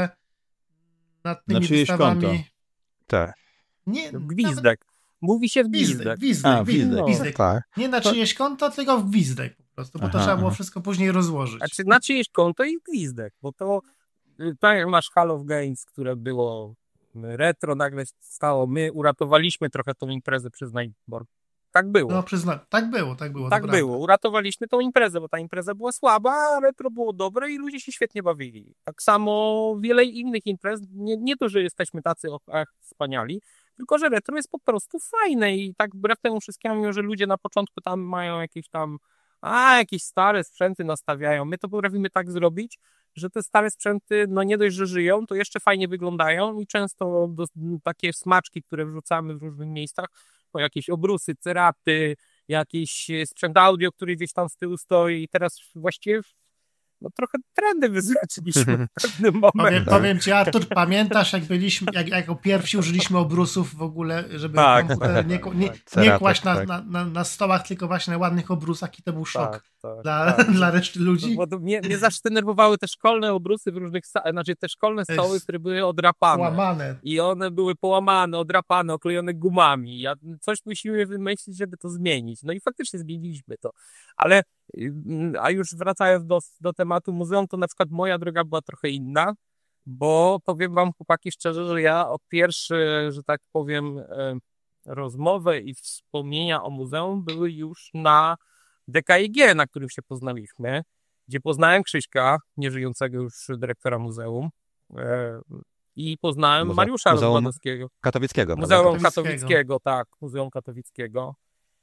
nad tymi wystawami. Konto. Tak. Nie, gwizdek. Mówi się w gwizdek. Gwizdek. Tak. Nie na czyjeś konto, tylko w gwizdek po prostu, bo to trzeba było wszystko później rozłożyć. Znaczy na czyjeś konto i gwizdek, bo to tak jak masz Hall of Games, które było retro, nagle stało, my uratowaliśmy trochę tą imprezę, przyznaj, Borg. Tak było. No tak było. Tak było. Uratowaliśmy tą imprezę, bo ta impreza była słaba, a retro było dobre i ludzie się świetnie bawili. Tak samo wiele innych imprez, nie to, że jesteśmy tacy wspaniali, tylko że retro jest po prostu fajne i tak wbrew temu wszystkiemu, mimo że ludzie na początku tam mają jakieś stare sprzęty nastawiają. My to potrafimy tak zrobić, że te stare sprzęty, nie dość, że żyją, to jeszcze fajnie wyglądają i często takie smaczki, które wrzucamy w różnych miejscach, wszystko, jakieś obrusy, ceraty, jakiś sprzęt audio, który gdzieś tam z tyłu stoi i teraz właściwie no trochę trendy wyznaczyliśmy w pewnym momencie. Powiem ci, Artur, pamiętasz, jak byliśmy, jak jako pierwsi użyliśmy obrusów w ogóle, żeby Tak, komputer nie kłaść na stołach, tylko właśnie na ładnych obrusach i to był szok dla reszty ludzi. Bo mnie zawsze denerwowały te szkolne obrusy w różnych, znaczy te szkolne stoły, które były odrapane. Połamane. I one były połamane, odrapane, oklejone gumami. Coś musimy wymyślić, żeby to zmienić. No i faktycznie zmieniliśmy to. Ale a już wracając do tematu muzeum, to na przykład moja droga była trochę inna, bo powiem wam, chłopaki, szczerze, że ja od pierwszej, że tak powiem, rozmowę i wspomnienia o muzeum były już na DKIG, na którym się poznaliśmy, gdzie poznałem Krzyśka, nieżyjącego już dyrektora muzeum, i poznałem Mariusza Rozwadowskiego. Katowickiego. Muzeum Katowickiego, tak, Muzeum Katowickiego.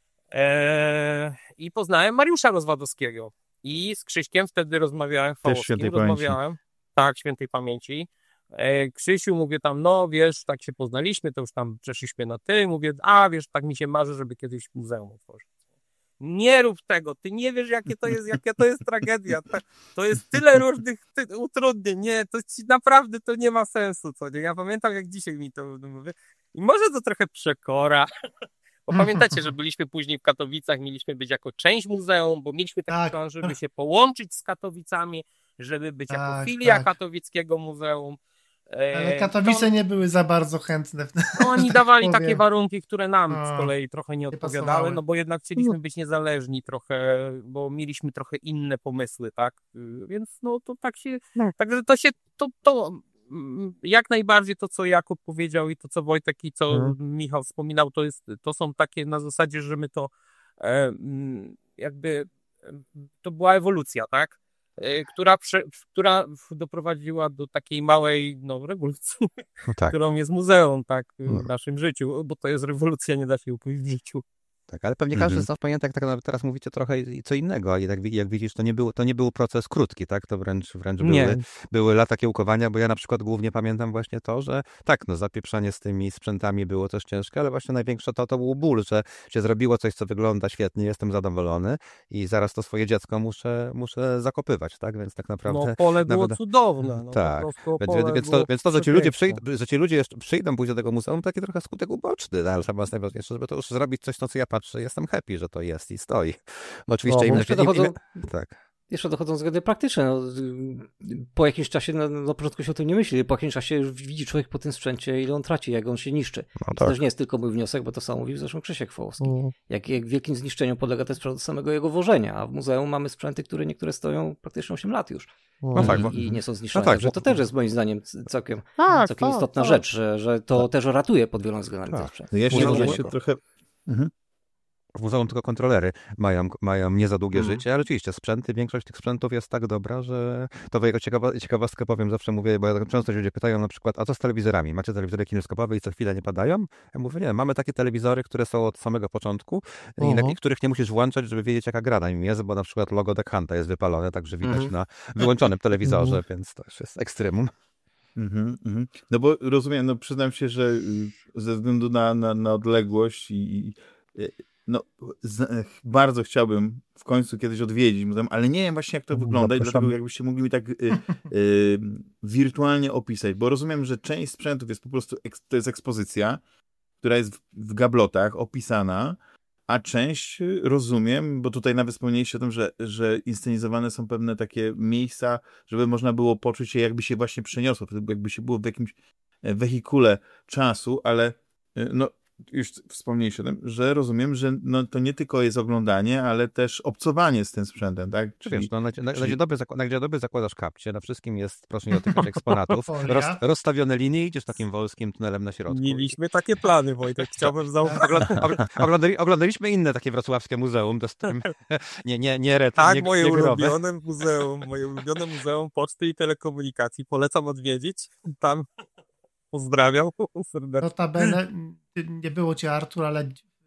I poznałem Mariusza Rozwadowskiego. I z Krzyśkiem wtedy rozmawiałem, tak, świętej pamięci. Krzysiu, mówię tam, no wiesz, tak się poznaliśmy, to już tam przeszliśmy na ty. Mówię, wiesz, tak mi się marzy, żeby kiedyś muzeum otworzyć. Nie rób tego, ty nie wiesz, jaka to jest tragedia. To jest tyle różnych utrudnień, nie, to ci naprawdę to nie ma sensu, co nie? Ja pamiętam, jak dzisiaj mi to mówię. I może to trochę przekora. Bo pamiętacie, że byliśmy później w Katowicach, mieliśmy być jako część muzeum, bo mieliśmy taki plan, żeby się połączyć z Katowicami, żeby być jako filia katowickiego muzeum. Ale Katowice nie były za bardzo chętne. Oni dawali takie warunki, które nam z kolei trochę nie odpowiadały, no bo jednak chcieliśmy być niezależni trochę, bo mieliśmy trochę inne pomysły, tak? Więc no to tak się... Także to jak najbardziej to, co Jakub powiedział i to, co Wojtek i co Michał wspominał, to są takie na zasadzie, że my to jakby to była ewolucja, tak? Która doprowadziła do takiej małej rewolucji, którą jest muzeum, tak, w naszym życiu, bo to jest rewolucja, nie da się ukryć w życiu. Tak, ale pewnie każdy z nas pamięta, jak tak nawet teraz mówicie trochę co innego, a jak widzisz, to nie był proces krótki, tak? To wręcz były lata kiełkowania, bo ja na przykład głównie pamiętam właśnie to, że zapieprzanie z tymi sprzętami było też ciężkie, ale właśnie największe to był ból, że się zrobiło coś, co wygląda świetnie, jestem zadowolony i zaraz to swoje dziecko muszę zakopywać, tak? Więc tak naprawdę... No pole było cudowne. Tak, więc to, że ci ludzie jeszcze przyjdą później do tego muzeum, taki trochę skutek uboczny, ale chyba jest najważniejsze, żeby to już zrobić coś, co ja patrzę, jestem happy, że to jest i stoi. Bo oczywiście jeszcze dochodzą względy praktyczne. No, po jakimś czasie, na początku się o tym nie myśli, po jakimś czasie już widzi człowiek po tym sprzęcie, ile on traci, jak on się niszczy. To też nie jest tylko mój wniosek, bo to samo mówił zresztą Krzysiek Wołowski. Jak wielkim zniszczeniom podlega ten sprzęt do samego jego wożenia, a w muzeum mamy sprzęty, które niektóre stoją praktycznie 8 lat już. I nie są zniszczone. Także to też jest moim zdaniem całkiem istotna rzecz, że to też ratuje pod wieloma względami ten sprzęt. Ja się trochę... W muzeum tylko kontrolery mają nie za długie życie, ale oczywiście większość tych sprzętów jest tak dobra, że to jako ciekawostkę powiem, zawsze mówię, bo często ludzie pytają na przykład, a co z telewizorami? Macie telewizory kineskopowe i co chwilę nie padają? Ja mówię, nie, mamy takie telewizory, które są od samego początku i których nie musisz włączać, żeby wiedzieć, jaka gra na nim jest, bo na przykład logo Duck Hunta jest wypalone, także widać na wyłączonym telewizorze, więc to już jest ekstremum. No bo rozumiem, przyznam się, że ze względu na odległość bardzo chciałbym w końcu kiedyś odwiedzić muzeum, ale nie wiem właśnie, jak to wygląda i dlatego jakbyście mogli mi tak wirtualnie opisać, bo rozumiem, że część sprzętów jest po prostu, to jest ekspozycja, która jest w gablotach opisana, a część rozumiem, bo tutaj nawet wspomnieliście o tym, że inscenizowane są pewne takie miejsca, żeby można było poczuć się, jakby się właśnie przeniosło, jakby się było w jakimś wehikule czasu, ale już wspomnieliście o tym, że rozumiem, że to nie tylko jest oglądanie, ale też obcowanie z tym sprzętem, tak? Czyli, na dzień dobry zakładasz kapcie, na wszystkim jest, proszę nie dotykać eksponatów, rozstawione linie, idziesz takim wolskim tunelem na środku. Mieliśmy takie plany, Wojtek, chciałbym Oglądaliśmy inne takie wrocławskie muzeum, nie retro, tak, moje ulubione muzeum poczty i telekomunikacji, polecam odwiedzić, tam pozdrawiam serdecznie. Notabene, nie było cię, Artur, ale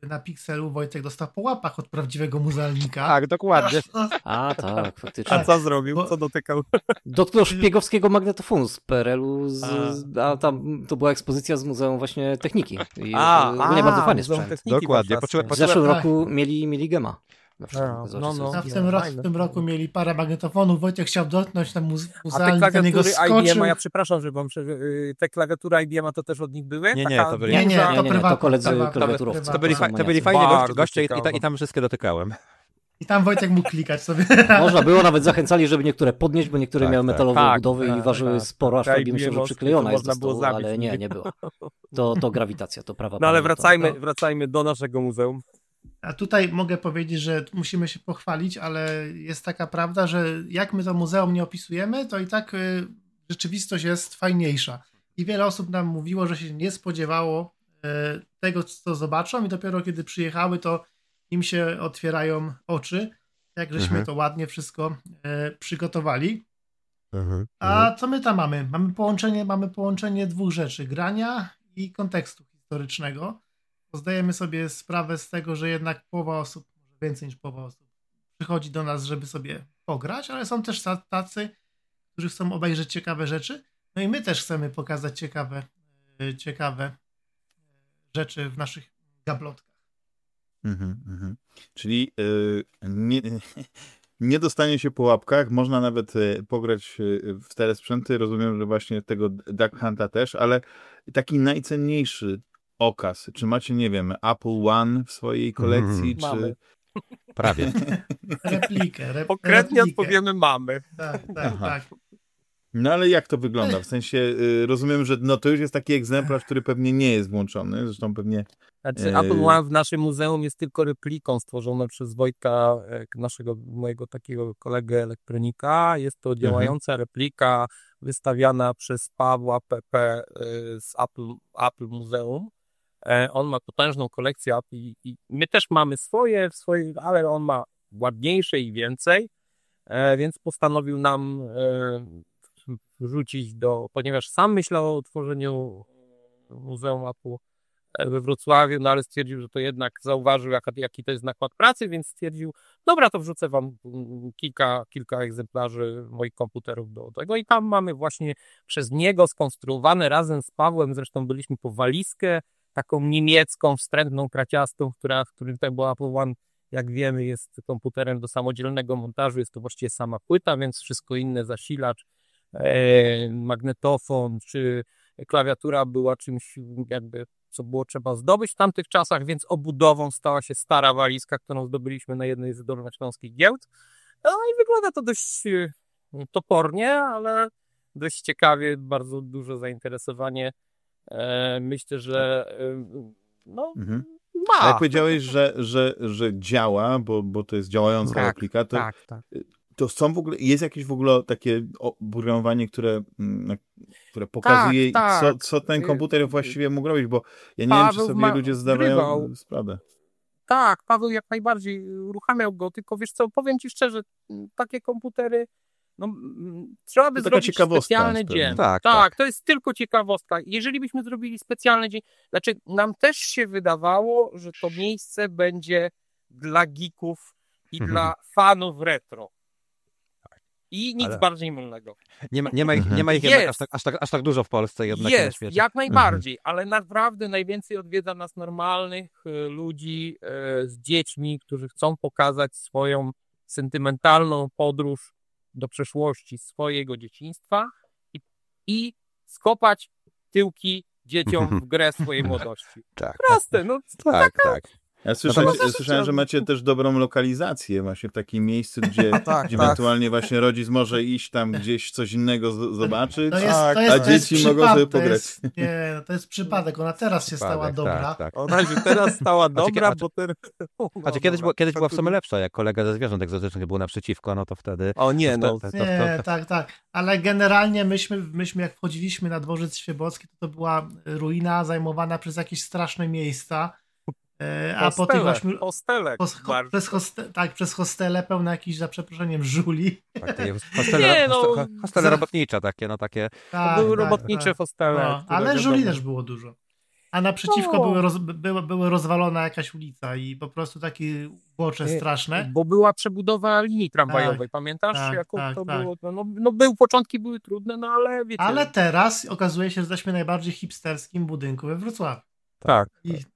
na Pixelu Wojtek dostał po łapach od prawdziwego muzealnika. Tak, dokładnie. A tak, faktycznie. A co zrobił? Co dotykał? Dotknął szpiegowskiego magnetofonu z PRL-u, a tam to była ekspozycja z Muzeum właśnie Techniki. I nie bardzo fajny sprzęt. Dokładnie. W zeszłym roku mieli Gema. Na przykład, A w tym roku mieli parę magnetofonów, Wojtek chciał dotknąć tam A te na niego klawiatury skoczył. IBM, ja przepraszam, że wam te klawiatury IBM to też od nich były? Nie, to byli... to koledzy klawiaturowcy. To byli fajni goście ciekawe. i tam wszystkie dotykałem. I tam Wojtek mógł klikać sobie. Można było, nawet zachęcali, żeby niektóre podnieść, bo niektóre miały metalowe budowy i ważyły sporo, aż robi myślę, że przyklejona jest do stołu, ale nie było. To grawitacja, to prawa. No ale wracajmy do naszego muzeum. A tutaj mogę powiedzieć, że musimy się pochwalić, ale jest taka prawda, że jak my to muzeum nie opisujemy, to i tak rzeczywistość jest fajniejsza. I wiele osób nam mówiło, że się nie spodziewało tego, co zobaczą i dopiero kiedy przyjechały, to im się otwierają oczy, jak żeśmy to ładnie wszystko przygotowali. A co my tam mamy? Mamy połączenie dwóch rzeczy, grania i kontekstu historycznego. Zdajemy sobie sprawę z tego, że jednak połowa osób, może więcej niż połowa osób, przychodzi do nas, żeby sobie pograć, ale są też tacy, którzy chcą obejrzeć ciekawe rzeczy. No i my też chcemy pokazać ciekawe rzeczy w naszych gablotkach. Czyli nie dostanie się po łapkach, można nawet pograć w te sprzęty. Rozumiem, że właśnie tego Duck Hunta też, ale taki najcenniejszy okaz. Czy macie, nie wiem, Apple One w swojej kolekcji? Mamy. Prawie. Replikę. Konkretnie odpowiemy mamy. Tak. No ale jak to wygląda? W sensie rozumiem, że to już jest taki egzemplarz, który pewnie nie jest włączony. Zresztą pewnie... Apple One w naszym muzeum jest tylko repliką stworzoną przez Wojtka, mojego takiego kolegę elektronika. Jest to działająca replika wystawiana przez Pawła PP z Apple Muzeum. On ma potężną kolekcję Apple i my też mamy swoje, ale on ma ładniejsze i więcej, więc postanowił nam wrzucić ponieważ sam myślał o tworzeniu Muzeum Apple we Wrocławiu, no ale stwierdził, że to jednak zauważył, jaki to jest nakład pracy, więc stwierdził, dobra, to wrzucę wam kilka egzemplarzy moich komputerów do tego i tam mamy właśnie przez niego skonstruowane razem z Pawłem, zresztą byliśmy po walizkę, taką niemiecką, wstrętną, kraciastą, w którym ten Apple One, jak wiemy, jest komputerem do samodzielnego montażu, jest to właściwie sama płyta, więc wszystko inne, zasilacz, magnetofon czy klawiatura była czymś jakby, co było trzeba zdobyć w tamtych czasach, więc obudową stała się stara walizka, którą zdobyliśmy na jednej z dolnośląskich giełd. No i wygląda to dość topornie, ale dość ciekawie, bardzo duże zainteresowanie. Myślę, że ma. A jak powiedziałeś, że działa, bo to jest działająca replika, to, to są w ogóle, jest jakieś w ogóle takie oprogramowanie, które pokazuje, co ten komputer właściwie mógł robić, bo ja nie wiem, czy sobie ludzie zdawają sprawę. Tak, Paweł jak najbardziej uruchamiał go, tylko wiesz co, powiem ci szczerze, takie komputery, trzeba by zrobić specjalny dzień. Tak, to jest tylko ciekawostka. Jeżeli byśmy zrobili specjalny dzień, znaczy nam też się wydawało, że to miejsce będzie dla geeków i dla fanów retro. I nic bardziej mylnego. Nie ma ich jednak aż tak dużo w Polsce jednak na świecie. Jak najbardziej, ale naprawdę najwięcej odwiedza nas normalnych ludzi z dziećmi, którzy chcą pokazać swoją sentymentalną podróż do przeszłości swojego dzieciństwa i skopać tyłki dzieciom w grę swojej młodości. Proste, tak. Ja słyszałem, że macie też dobrą lokalizację właśnie w takim miejscu, gdzie ewentualnie właśnie rodzic może iść tam gdzieś coś innego zobaczyć, a dzieci mogą sobie pograć. To jest przypadek, ona teraz się stała dobra. Ona się teraz stała dobra, bo ten... Kiedyś była w sumie lepsza, jak kolega ze zwierząt egzotycznych był naprzeciwko, no to wtedy... Tak, ale generalnie myśmy jak wchodziliśmy na dworzec świebocki, to była ruina zajmowana przez jakieś straszne miejsca. A po tych przez hostele pełne jakichś, za przeproszeniem, żuli. Hostele robotnicze takie, to były robotnicze hostele. Ale żuli też było dużo. A naprzeciwko były rozwalona jakaś ulica i po prostu takie ubocze straszne. Bo była przebudowa linii tramwajowej, pamiętasz? Było? Początki były trudne, no ale wiecie. Ale teraz okazuje się, że jesteśmy najbardziej hipsterskim budynku we Wrocławiu. Tak.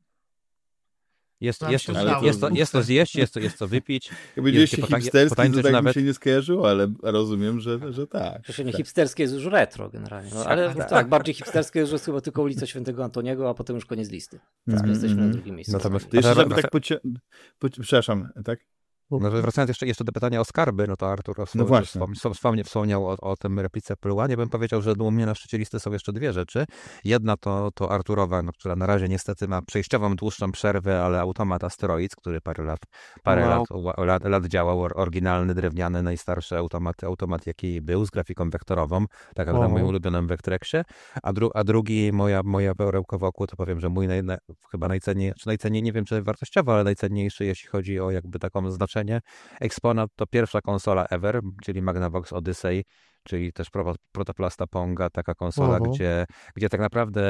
Jest to zjeść, jest to wypić. Jak powiedzieliście hipsterski, to tak mi się nie skojarzyło, ale rozumiem, że tak. Przecież nie hipsterskie jest już retro generalnie. No, ale tak, bardziej hipsterskie jest już chyba tylko ulica Świętego Antoniego, a potem już koniec listy. Teraz jesteśmy na drugim miejscu. To jeszcze żeby tak przepraszam, tak? No, wracając jeszcze do pytania o skarby, no to Artur wspomniał o tym replice Pryła. Nie bym powiedział, że u mnie na szczycie listy są jeszcze dwie rzeczy. Jedna to Arturowa, która na razie niestety ma przejściową, dłuższą przerwę, ale automat Asteroids, który parę lat działał, oryginalny, drewniany, najstarszy automat jaki był, z grafiką wektorową, tak jak na moim ulubionym Vectrexie. A drugi, moja perełka wokół, to powiem, że mój chyba najcenniej, nie wiem czy wartościowo, ale najcenniejszy, jeśli chodzi o jakby taką znaczenie eksponat, to pierwsza konsola ever, czyli Magnavox Odyssey, czyli też protoplasta Ponga, taka konsola, gdzie tak naprawdę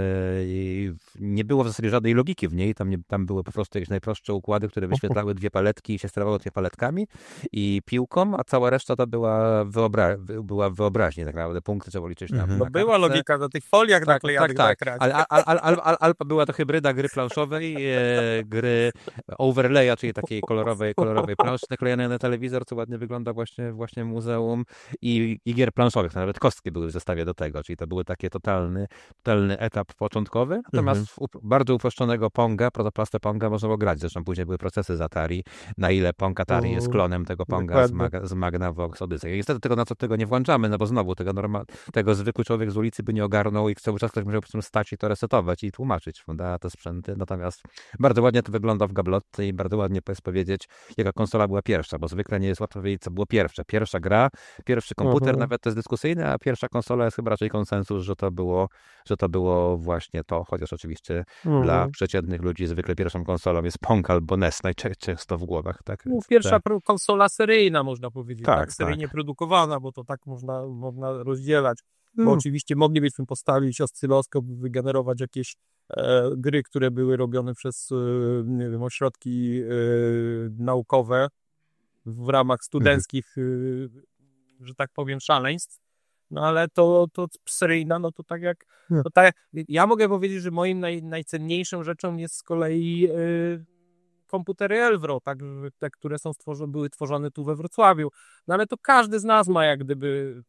nie było w zasadzie żadnej logiki w niej, tam były po prostu jakieś najprostsze układy, które wyświetlały dwie paletki i się sterowało tymi paletkami i piłką, a cała reszta to była wyobraźnia, tak naprawdę punkty trzeba liczyć na była logika na tych foliach naklejanych. Tak. Ale Alpa była to hybryda gry planszowej, gry overlaya, czyli takiej kolorowej planszy naklejanej na telewizor, co ładnie wygląda właśnie w muzeum i gier planszowych, nawet kostki były w zestawie do tego, czyli to był taki totalny etap początkowy, natomiast bardzo uproszczonego Ponga, protoplastę Ponga można było grać, zresztą później były procesy z Atari, na ile Pong Atari jest klonem tego Ponga z Magnavox Odyssey. Niestety tego nie włączamy, no bo znowu tego zwykły człowiek z ulicy by nie ogarnął i cały czas ktoś musiał po prostu stać i to resetować i tłumaczyć te sprzęty, natomiast bardzo ładnie to wygląda w gablotce i bardzo ładnie jest powiedzieć, jaka konsola była pierwsza, bo zwykle nie jest łatwo wiedzieć, co było pierwsze. Pierwsza gra, pierwszy komputer, nawet to jest dyskusyjne, a pierwsza konsola jest chyba raczej konsensus, że to było właśnie to, chociaż oczywiście dla przeciętnych ludzi zwykle pierwszą konsolą jest Pong albo NES, najczęsto w głowach. Tak? Pierwsza konsola seryjna, można powiedzieć, seryjnie produkowana, bo to tak można rozdzielać, bo oczywiście moglibyśmy postawić oscyloskop, wygenerować jakieś gry, które były robione przez ośrodki naukowe w ramach studenckich że tak powiem, szaleństw, no ale to seryjna, no to tak jak, ja mogę powiedzieć, że moim najcenniejszą rzeczą jest z kolei komputery Elvro, tak, te, które były tworzone tu we Wrocławiu, no ale to każdy z nas ma jak gdyby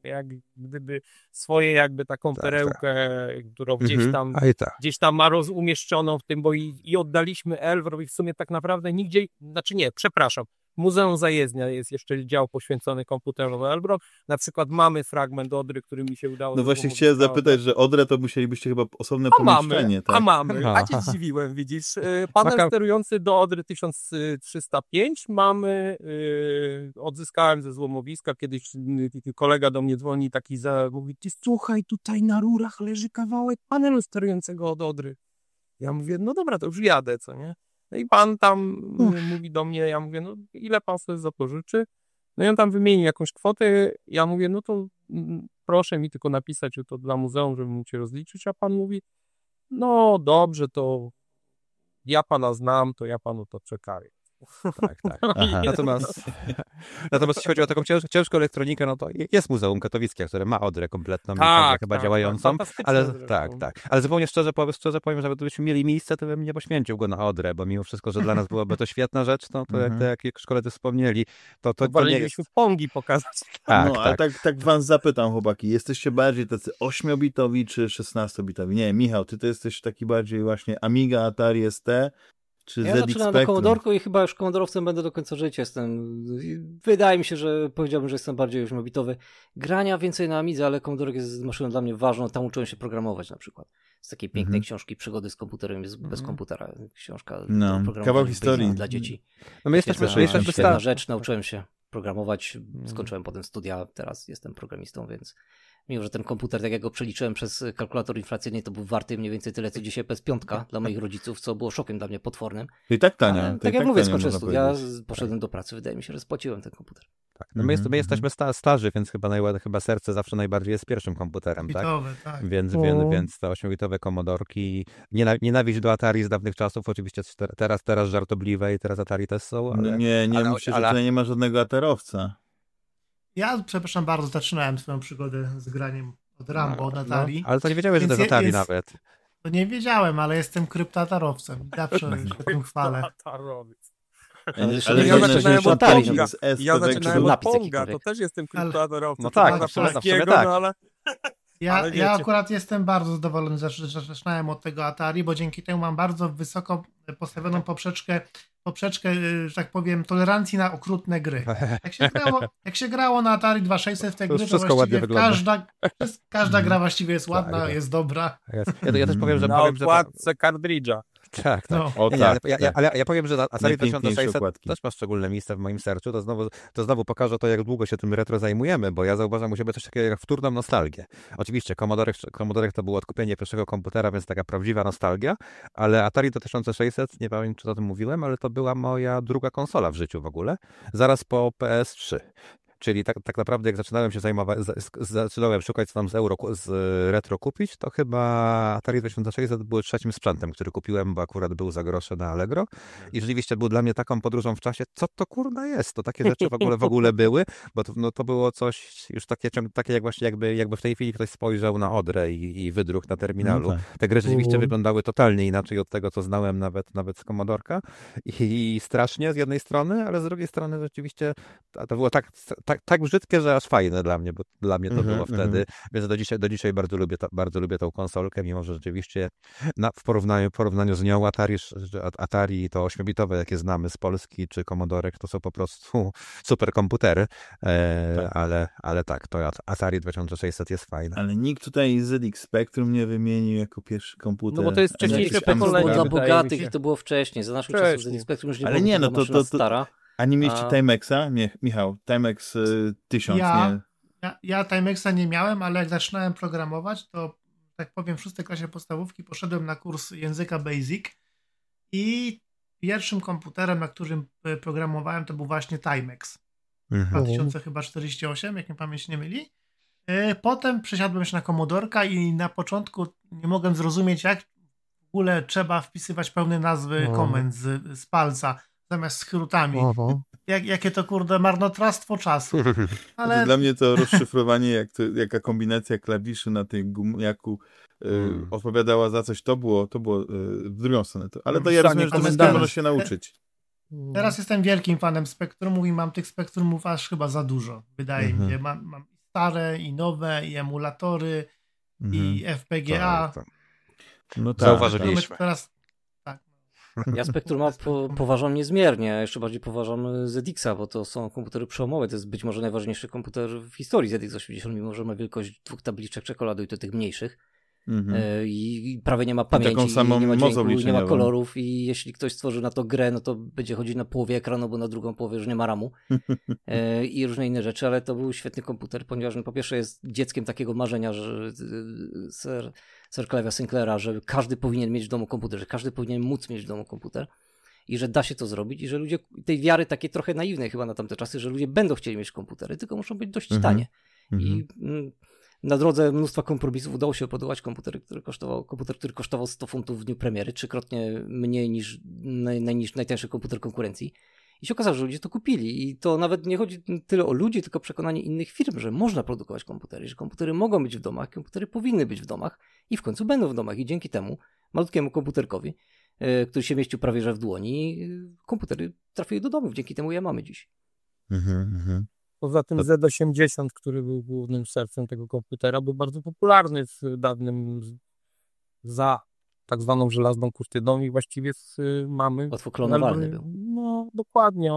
swoje jakby taką perełkę, którą gdzieś tam ma umieszczoną w tym, bo i oddaliśmy Elvro i w sumie tak naprawdę nigdzie, Muzeum Zajezdnia jest jeszcze dział poświęcony komputerom Elbro. Na przykład mamy fragment Odry, który mi się udało... No właśnie chciałem zapytać, że Odrę to musielibyście chyba osobne pomieszczenie. A cię zdziwiłem, widzisz. Panel sterujący do Odry 1305 mamy, odzyskałem ze złomowiska, kiedyś kolega do mnie dzwoni taki mówi, ty słuchaj, tutaj na rurach leży kawałek panelu sterującego od Odry. Ja mówię, no dobra, to już jadę, co nie? No i pan tam mówi do mnie, ja mówię, no ile pan sobie zapożyczy? No i on tam wymienił jakąś kwotę, ja mówię, no to proszę mi tylko napisać, że to dla muzeum, żeby mu cię rozliczyć, a pan mówi, no dobrze, to ja pana znam, to ja panu to przekażę. Tak. Natomiast jeśli chodzi o taką ciężką elektronikę, no to jest Muzeum Katowickie, które ma Odrę kompletną, chyba działającą, ale ale zupełnie szczerze powiem, że gdybyśmy mieli miejsce, to bym nie poświęcił go na Odrę, bo mimo wszystko, że dla nas byłaby to świetna rzecz, no to jak szkoledzy wspomnieli, to nie jest... Pongi pokazać. Ale tak was zapytam, chłopaki, jesteście bardziej tacy 8-bitowi czy 16-bitowi? Nie, Michał, ty to jesteś taki bardziej właśnie Amiga, Atari ST, czy ja zaczynam na Commodorku i chyba już komodorowcem będę do końca życia. Wydaje mi się, że powiedziałbym, że jestem bardziej 8-bitowy. Grania więcej na Amidze, ale Commodore jest maszyną dla mnie ważną. Tam uczyłem się programować na przykład. Z takiej pięknej książki Przygody z komputerem, jest bez komputera. Książka kawał historii dla dzieci. No my jesteśmy świetna rzecz, nauczyłem się programować, skończyłem potem studia, teraz jestem programistą, więc Mimo, że ten komputer, tak jak go przeliczyłem przez kalkulator inflacyjny, to był warty mniej więcej tyle, co dzisiaj PS5 dla moich rodziców, co było szokiem dla mnie potwornym. To i tak tania. Ale, To tak i jak tak mówię, tania, skończyłem można studia, powiedzieć. poszedłem do pracy, wydaje mi się, że spłaciłem ten komputer. Tak. No my jesteśmy starzy, więc chyba serce zawsze najbardziej jest pierwszym komputerem, tak? Bitowe, tak. Więc te 8-bitowe komodorki, nienawiść do Atari z dawnych czasów, oczywiście teraz żartobliwe i teraz Atari też są, ale... No nie mówcie, że tutaj nie ma żadnego aterowca. Ja, przepraszam bardzo, zaczynałem swoją przygodę z graniem od Rambo, od Atari. Ale to nie wiedziałeś, że to Więc jest Atari jest- nawet. To nie wiedziałem, ale jestem kryptoatarowcem. Zawsze się tym chwalę. Atarowiec. Ale ja nie zaczynałem że od Atari Ponga. z S, Ja to zaczynałem większy od napis Ponga, jakikolwiek. to też jestem kryptoatorowcem. No To tak, prawda, w sumie polskiego, tak. no ale... Ja Ale wiecie. akurat jestem bardzo zadowolony, że zaczynałem od tego Atari, bo dzięki temu mam bardzo wysoko postawioną poprzeczkę, że tak powiem, tolerancji na okrutne gry. Jak się grało na Atari 2600 w te To gry, to wszystko ładnie właściwie wygląda. każda gra właściwie jest ładna, Tak. jest dobra. Ja też powiem, że... Na okładce kartridża. Tak. No. O Nie, tak. ale ja powiem, że Atari Najpiękniejsze 2600 okładki. też ma szczególne miejsce w moim sercu. To znowu pokaże to, jak długo się tym retro zajmujemy, bo ja zauważam u siebie coś takiego jak wtórną nostalgię. Oczywiście Commodore to było odkupienie pierwszego komputera, więc taka prawdziwa nostalgia, ale Atari 2600, nie pamiętam, czy o tym mówiłem, ale to była moja druga konsola w życiu w ogóle, zaraz po PS3. Czyli tak naprawdę jak zaczynałem się zaczynałem szukać co tam z retro kupić, to chyba Atari 2600 był trzecim sprzętem, który kupiłem, bo akurat był za grosze na Allegro i rzeczywiście był dla mnie taką podróżą w czasie, co to kurna jest, to takie rzeczy w ogóle były, bo to było coś już takie jak właśnie jakby w tej chwili ktoś spojrzał na Odrę i wydruk na terminalu. No tak. Te gry rzeczywiście wyglądały totalnie inaczej od tego, co znałem nawet z Commodorka i strasznie z jednej strony, ale z drugiej strony rzeczywiście to było tak brzydkie, że aż fajne dla mnie, bo dla mnie to było wtedy, więc do dzisiaj bardzo lubię tą konsolkę, mimo że rzeczywiście w porównaniu z nią Atari to 8-bitowe, jakie znamy z Polski, czy Commodore, to są po prostu super komputery, ale tak, to Atari 2600 jest fajne. Ale nikt tutaj ZX Spectrum nie wymienił jako pierwszy komputer. No bo to jest Ani wcześniejsze jakiś To było pokolenie, dla Amstrad. wydaje mi bogatych się. i to było wcześniej. Za naszych Wcześniej. czasów ZX Spectrum już nie Ale było, nie, to no była to- maszyna stara. A nie mieliście A- Timexa? Michał, Timex 1000, nie? Ja Timexa nie miałem, ale jak zaczynałem programować, to tak powiem w 6. klasie podstawówki poszedłem na kurs języka Basic i pierwszym komputerem, na którym programowałem, to był właśnie Timex. 2048, jak mnie pamięć nie myli. Potem przesiadłem się na Commodorka i na początku nie mogłem zrozumieć, jak w ogóle trzeba wpisywać pełne nazwy komend z palca zamiast skrótami. Jakie to kurde marnotrawstwo czasu. Ale Dla mnie to rozszyfrowanie, jaka kombinacja klawiszy na tym gumiaku odpowiadała za coś, to było w drugą stronę. Ale to ja rozumiem, że to wszystko komentarz. można się nauczyć. teraz jestem wielkim fanem Spektrumów i mam tych Spektrumów aż chyba za dużo. Wydaje mi się. Mam stare i nowe, i emulatory, i FPGA. Tak. No tak. Zauważyliśmy. Teraz Ja Spectruma poważam niezmiernie, a jeszcze bardziej poważam ZX-a, bo to są komputery przełomowe. To jest być może najważniejszy komputer w historii ZX80, mimo że ma wielkość 2 tabliczek czekolady i to tych mniejszych. I prawie nie ma pamięci, taką samą nie ma mozą dźwięku, nie ma liczeniową. kolorów i jeśli ktoś stworzy na to grę, no to będzie chodzić na połowie ekranu, bo na drugą połowę już nie ma ramu i różne inne rzeczy, ale to był świetny komputer, ponieważ po pierwsze jest dzieckiem takiego marzenia, że Sir Clive'a Sinclaira, że każdy powinien mieć w domu komputer, że każdy powinien móc mieć w domu komputer i że da się to zrobić i że ludzie, tej wiary takiej trochę naiwnej chyba na tamte czasy, że ludzie będą chcieli mieć komputery, tylko muszą być dość tanie. I na drodze mnóstwa kompromisów udało się podołać komputer, który kosztował 100 funtów w dniu premiery, trzykrotnie mniej niż najtańszy komputer konkurencji. I się okazało, że ludzie to kupili. I to nawet nie chodzi tyle o ludzi, tylko o przekonanie innych firm, że można produkować komputery, że komputery mogą być w domach, komputery powinny być w domach i w końcu będą w domach. I dzięki temu malutkiemu komputerkowi, który się mieścił prawie że w dłoni, komputery trafiły do domów. Dzięki temu je mamy dziś. Poza tym Z80, który był głównym sercem tego komputera, był bardzo popularny w dawnym za tak zwaną żelazną kurtyną i właściwie mamy... Łatwo klonowalny był. No, dokładnie.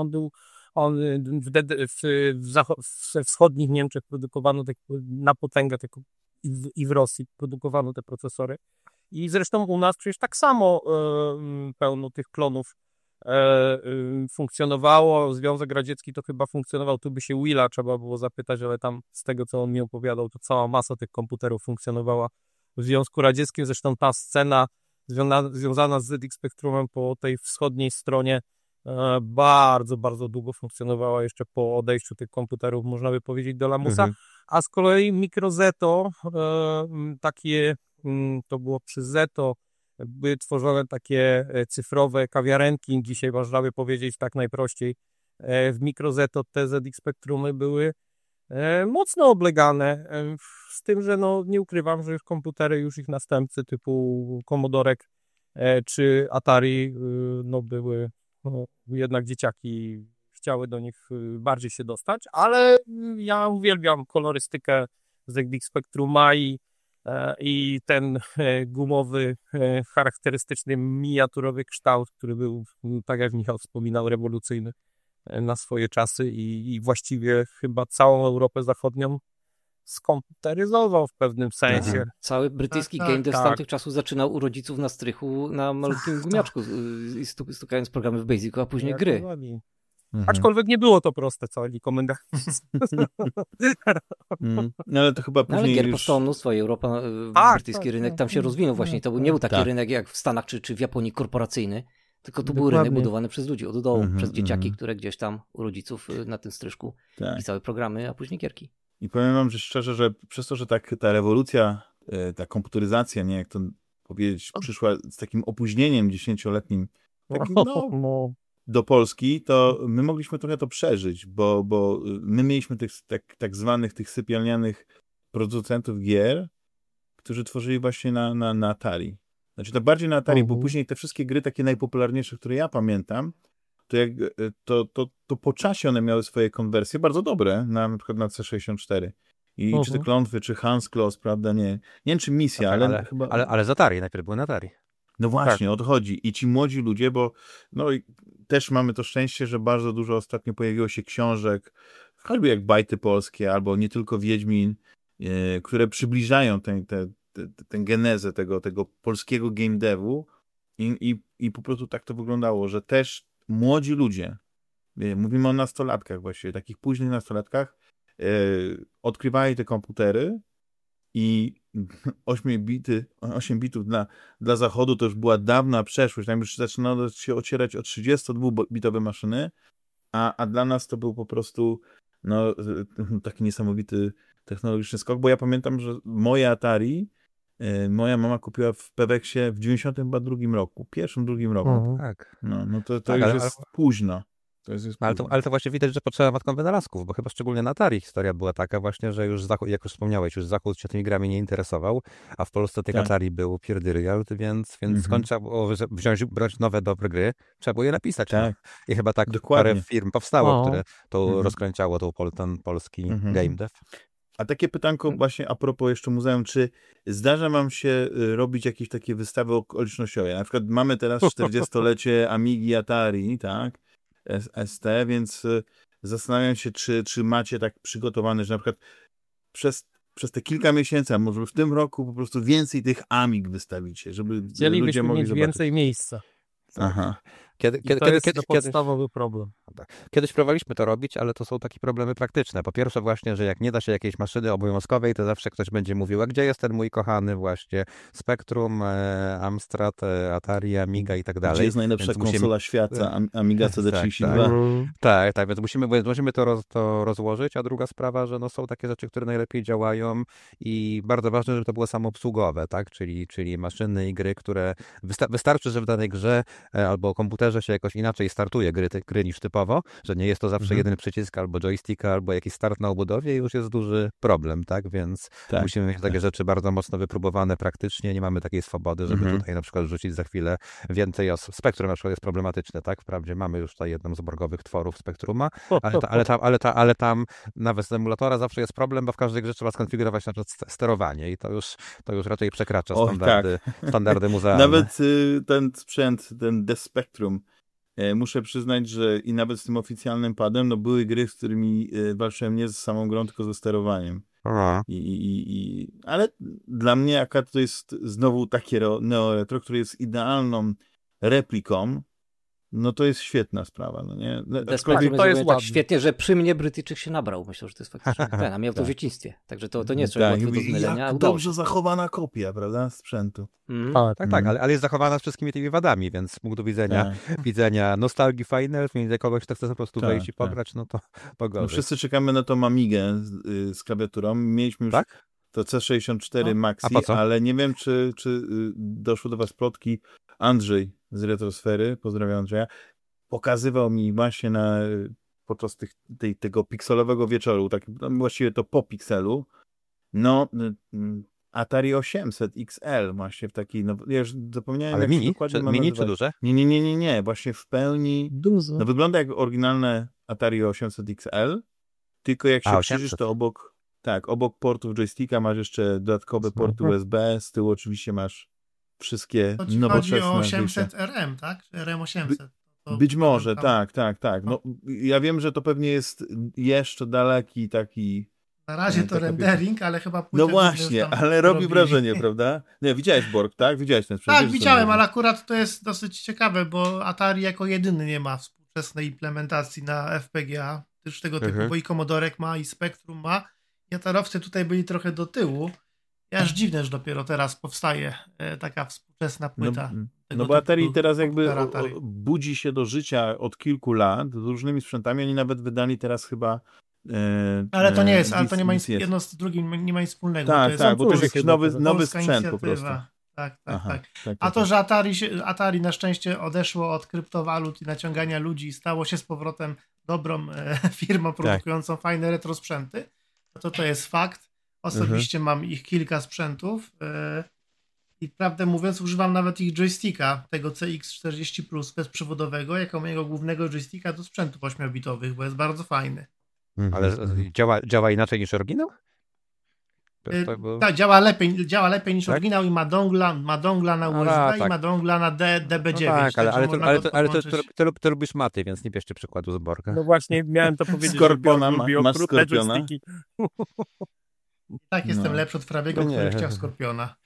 We wschodnich Niemczech produkowano na potęgę i w Rosji produkowano te procesory. I zresztą u nas przecież tak samo pełno tych klonów funkcjonowało. Związek Radziecki to chyba funkcjonował, tu by się Willa trzeba było zapytać, ale tam z tego, co on mi opowiadał, to cała masa tych komputerów funkcjonowała w Związku Radzieckim. Zresztą ta scena związana z ZX Spectrumem po tej wschodniej stronie bardzo, bardzo długo funkcjonowała jeszcze po odejściu tych komputerów, można by powiedzieć, do lamusa. A z kolei Microzeto, takie, to było przy Zeto, były tworzone takie cyfrowe kawiarenki, dzisiaj można by powiedzieć tak najprościej. W Microzeto te ZX Spectrumy były mocno oblegane, z tym, że no nie ukrywam, że już komputery, już ich następcy typu Commodorek czy Atari, no były, no, jednak dzieciaki chciały do nich bardziej się dostać, ale ja uwielbiam kolorystykę ZX Spectruma i ten gumowy, charakterystyczny, miniaturowy kształt, który był, tak jak Michał wspominał, rewolucyjny na swoje czasy i właściwie chyba całą Europę Zachodnią skomputeryzował w pewnym sensie. Cały brytyjski game dev z tamtych czasów zaczynał u rodziców na strychu na malutkim gumiaczku, stukając programy w Basicu, a później gry. Aczkolwiek nie było to proste, co oni komendowali. No ale to chyba później ale gier już... powstało mnóstwo i Europa, brytyjski rynek tam się rozwinął właśnie. To nie był taki rynek jak w Stanach czy w Japonii korporacyjny, tylko to był rynek budowany przez ludzi od dołu, przez dzieciaki, które gdzieś tam u rodziców na tym stryżku pisały programy, a później gierki. I powiem wam, że szczerze, że przez to, że tak ta rewolucja, ta komputeryzacja, nie jak to powiedzieć, przyszła z takim opóźnieniem 10-letnim, takim, do Polski, to my mogliśmy trochę to przeżyć, bo my mieliśmy tych tak zwanych tych sypialnianych producentów gier, którzy tworzyli właśnie na Atari. Znaczy to bardziej na Atari, bo później te wszystkie gry takie najpopularniejsze, które ja pamiętam, to po czasie one miały swoje konwersje bardzo dobre, na przykład na C64. I czy te Klątwy, czy Hans Kloss, prawda, nie wiem czy Misja, ale chyba... Ale z Atari, najpierw były na Atari. No właśnie, o to chodzi. I ci młodzi ludzie, bo no i też mamy to szczęście, że bardzo dużo ostatnio pojawiło się książek, choćby jak Bajty Polskie, albo nie tylko Wiedźmin, które przybliżają tę genezę tego polskiego game devu i po prostu tak to wyglądało, że też młodzi ludzie, mówimy o nastolatkach właściwie, takich późnych nastolatkach, odkrywali te komputery i 8 bitów dla Zachodu to już była dawna przeszłość. Tam już zaczynało się ocierać o 32-bitowe maszyny, a dla nas to był po prostu taki niesamowity technologiczny skok, bo ja pamiętam, że moje Atari moja mama kupiła w Peweksie w 92 roku, drugim roku. Tak. No to już jest późno. Ale to właśnie widać, że potrzeba matką wynalazków, bo chyba szczególnie na Atari historia była taka właśnie, że już Zachód, jak już wspomniałeś, już Zachód się tymi grami nie interesował, a w Polsce tych Atari był pierdyrial, więc skąd trzeba było brać nowe, dobre gry, trzeba było je napisać. Tak. I chyba tak parę firm powstało, które to rozkręciało ten polski game dev. A takie pytanko właśnie a propos jeszcze muzeum, czy zdarza wam się robić jakieś takie wystawy okolicznościowe? Na przykład mamy teraz 40-lecie Amigi Atari, tak? ST, więc zastanawiam się, czy macie tak przygotowane, że na przykład przez te kilka miesięcy, a może w tym roku po prostu więcej tych Amig wystawicie, żeby ludzie mogli mieć zobaczyć. więcej miejsca. Aha. To jest podstawowy problem. Kiedyś próbowaliśmy to robić, ale to są takie problemy praktyczne. Po pierwsze właśnie, że jak nie da się jakiejś maszyny obowiązkowej, to zawsze ktoś będzie mówił, a gdzie jest ten mój kochany właśnie Spectrum, Amstrad, Atari, Amiga i tak dalej. Gdzie jest najlepsza konsola świata, Amiga CD32. Tak, więc musimy to rozłożyć, a druga sprawa, że są takie rzeczy, które najlepiej działają i bardzo ważne, żeby to było samoobsługowe, tak? Czyli maszyny i gry, które wystarczy, że w danej grze albo komputerze się jakoś inaczej startuje gry niż typowo, że nie jest to zawsze jeden przycisk albo joystick, albo jakiś start na obudowie i już jest duży problem, tak? Więc musimy mieć takie rzeczy bardzo mocno wypróbowane praktycznie, nie mamy takiej swobody, żeby tutaj na przykład rzucić za chwilę więcej Spektrum na przykład jest problematyczne, tak? Wprawdzie mamy już tutaj jedną z borgowych tworów Spektruma, ale tam nawet z emulatora zawsze jest problem, bo w każdej grze trzeba skonfigurować na przykład sterowanie i to już raczej przekracza standardy muzealne. Nawet ten sprzęt, ten Death Spectrum, muszę przyznać, że i nawet z tym oficjalnym padem, były gry, z którymi walczyłem nie z samą grą, tylko ze sterowaniem. Ale dla mnie akurat to jest znowu takie neo-retro, które jest idealną repliką no to jest świetna sprawa, no nie? Aczkolwiek to jest tak ładne. świetnie, że przy mnie Brytyjczyk się nabrał. Myślę, że to jest faktycznie ten, a miał to w dzieciństwie. Także to nie jest człowiek łatwy do zmylenia. Jak dobrze zachowana kopia, prawda, sprzętu. Tak, ale jest zachowana z wszystkimi tymi wadami, więc z punktu widzenia nostalgii fajne, między kogoś, kto chce po prostu wejść i pograć, no to pogorzej. No wszyscy czekamy na tą Amigę z klawiaturą. Mieliśmy już to C64 Maxi, ale nie wiem, czy doszły do was plotki. Andrzej z Retrosfery, pozdrawiam Andrzeja, pokazywał mi właśnie podczas tego pikselowego wieczoru, tak, właściwie to po pikselu, no Atari 800 XL właśnie w takiej, no ja już zapomniałem, ale jak mini? dokładnie Mini czy duże? Nie, właśnie w pełni, Duże. no wygląda jak oryginalne Atari 800 XL, tylko jak się przyjrzysz, to obok portów joysticka masz jeszcze dodatkowe porty USB, z tyłu oczywiście masz wszystkie nowoczesne. Chodzi o 800 RM, tak? RM 800. Być może, tak. No, ja wiem, że to pewnie jest jeszcze daleki taki... Na razie to rendering, ale chyba później... No właśnie, ale robi wrażenie, prawda? Nie, widziałeś Borg, tak? Widziałeś ten sprzęt? Tak, widziałem, ale akurat to jest dosyć ciekawe, bo Atari jako jedyny nie ma współczesnej implementacji na FPGA, też tego typu, bo i Commodorek ma, i Spectrum ma. I Atarowcy tutaj byli trochę do tyłu. Aż dziwne, że dopiero teraz powstaje taka współczesna płyta. No bo Atari teraz jakby budzi się do życia od kilku lat z różnymi sprzętami. Oni nawet wydali teraz chyba... ale to nie jest, to nie ma nic, jedno z drugim nie ma nic wspólnego. Tak, bo to jest jakiś nowy sprzęt po prostu. Tak. A to, że Atari na szczęście odeszło od kryptowalut i naciągania ludzi i stało się z powrotem dobrą firmą produkującą fajne retro sprzęty, to jest fakt. Osobiście mam ich kilka sprzętów i prawdę mówiąc używam nawet ich joysticka, tego CX40 Plus bezprzewodowego, jako mojego głównego joysticka do sprzętów 8-bitowych, bo jest bardzo fajny. Ale działa inaczej niż oryginał? Tak, działa lepiej niż oryginał i ma dongla na USB i ma dongla na DB9. No tak, ale ty lubisz maty, więc nie bierzcie przykładu z Borka. No właśnie, miałem to powiedzieć. Skorpiona, masz Skorpiona. Tak, jestem lepszy od Frabiego, który chciał Skorpiona.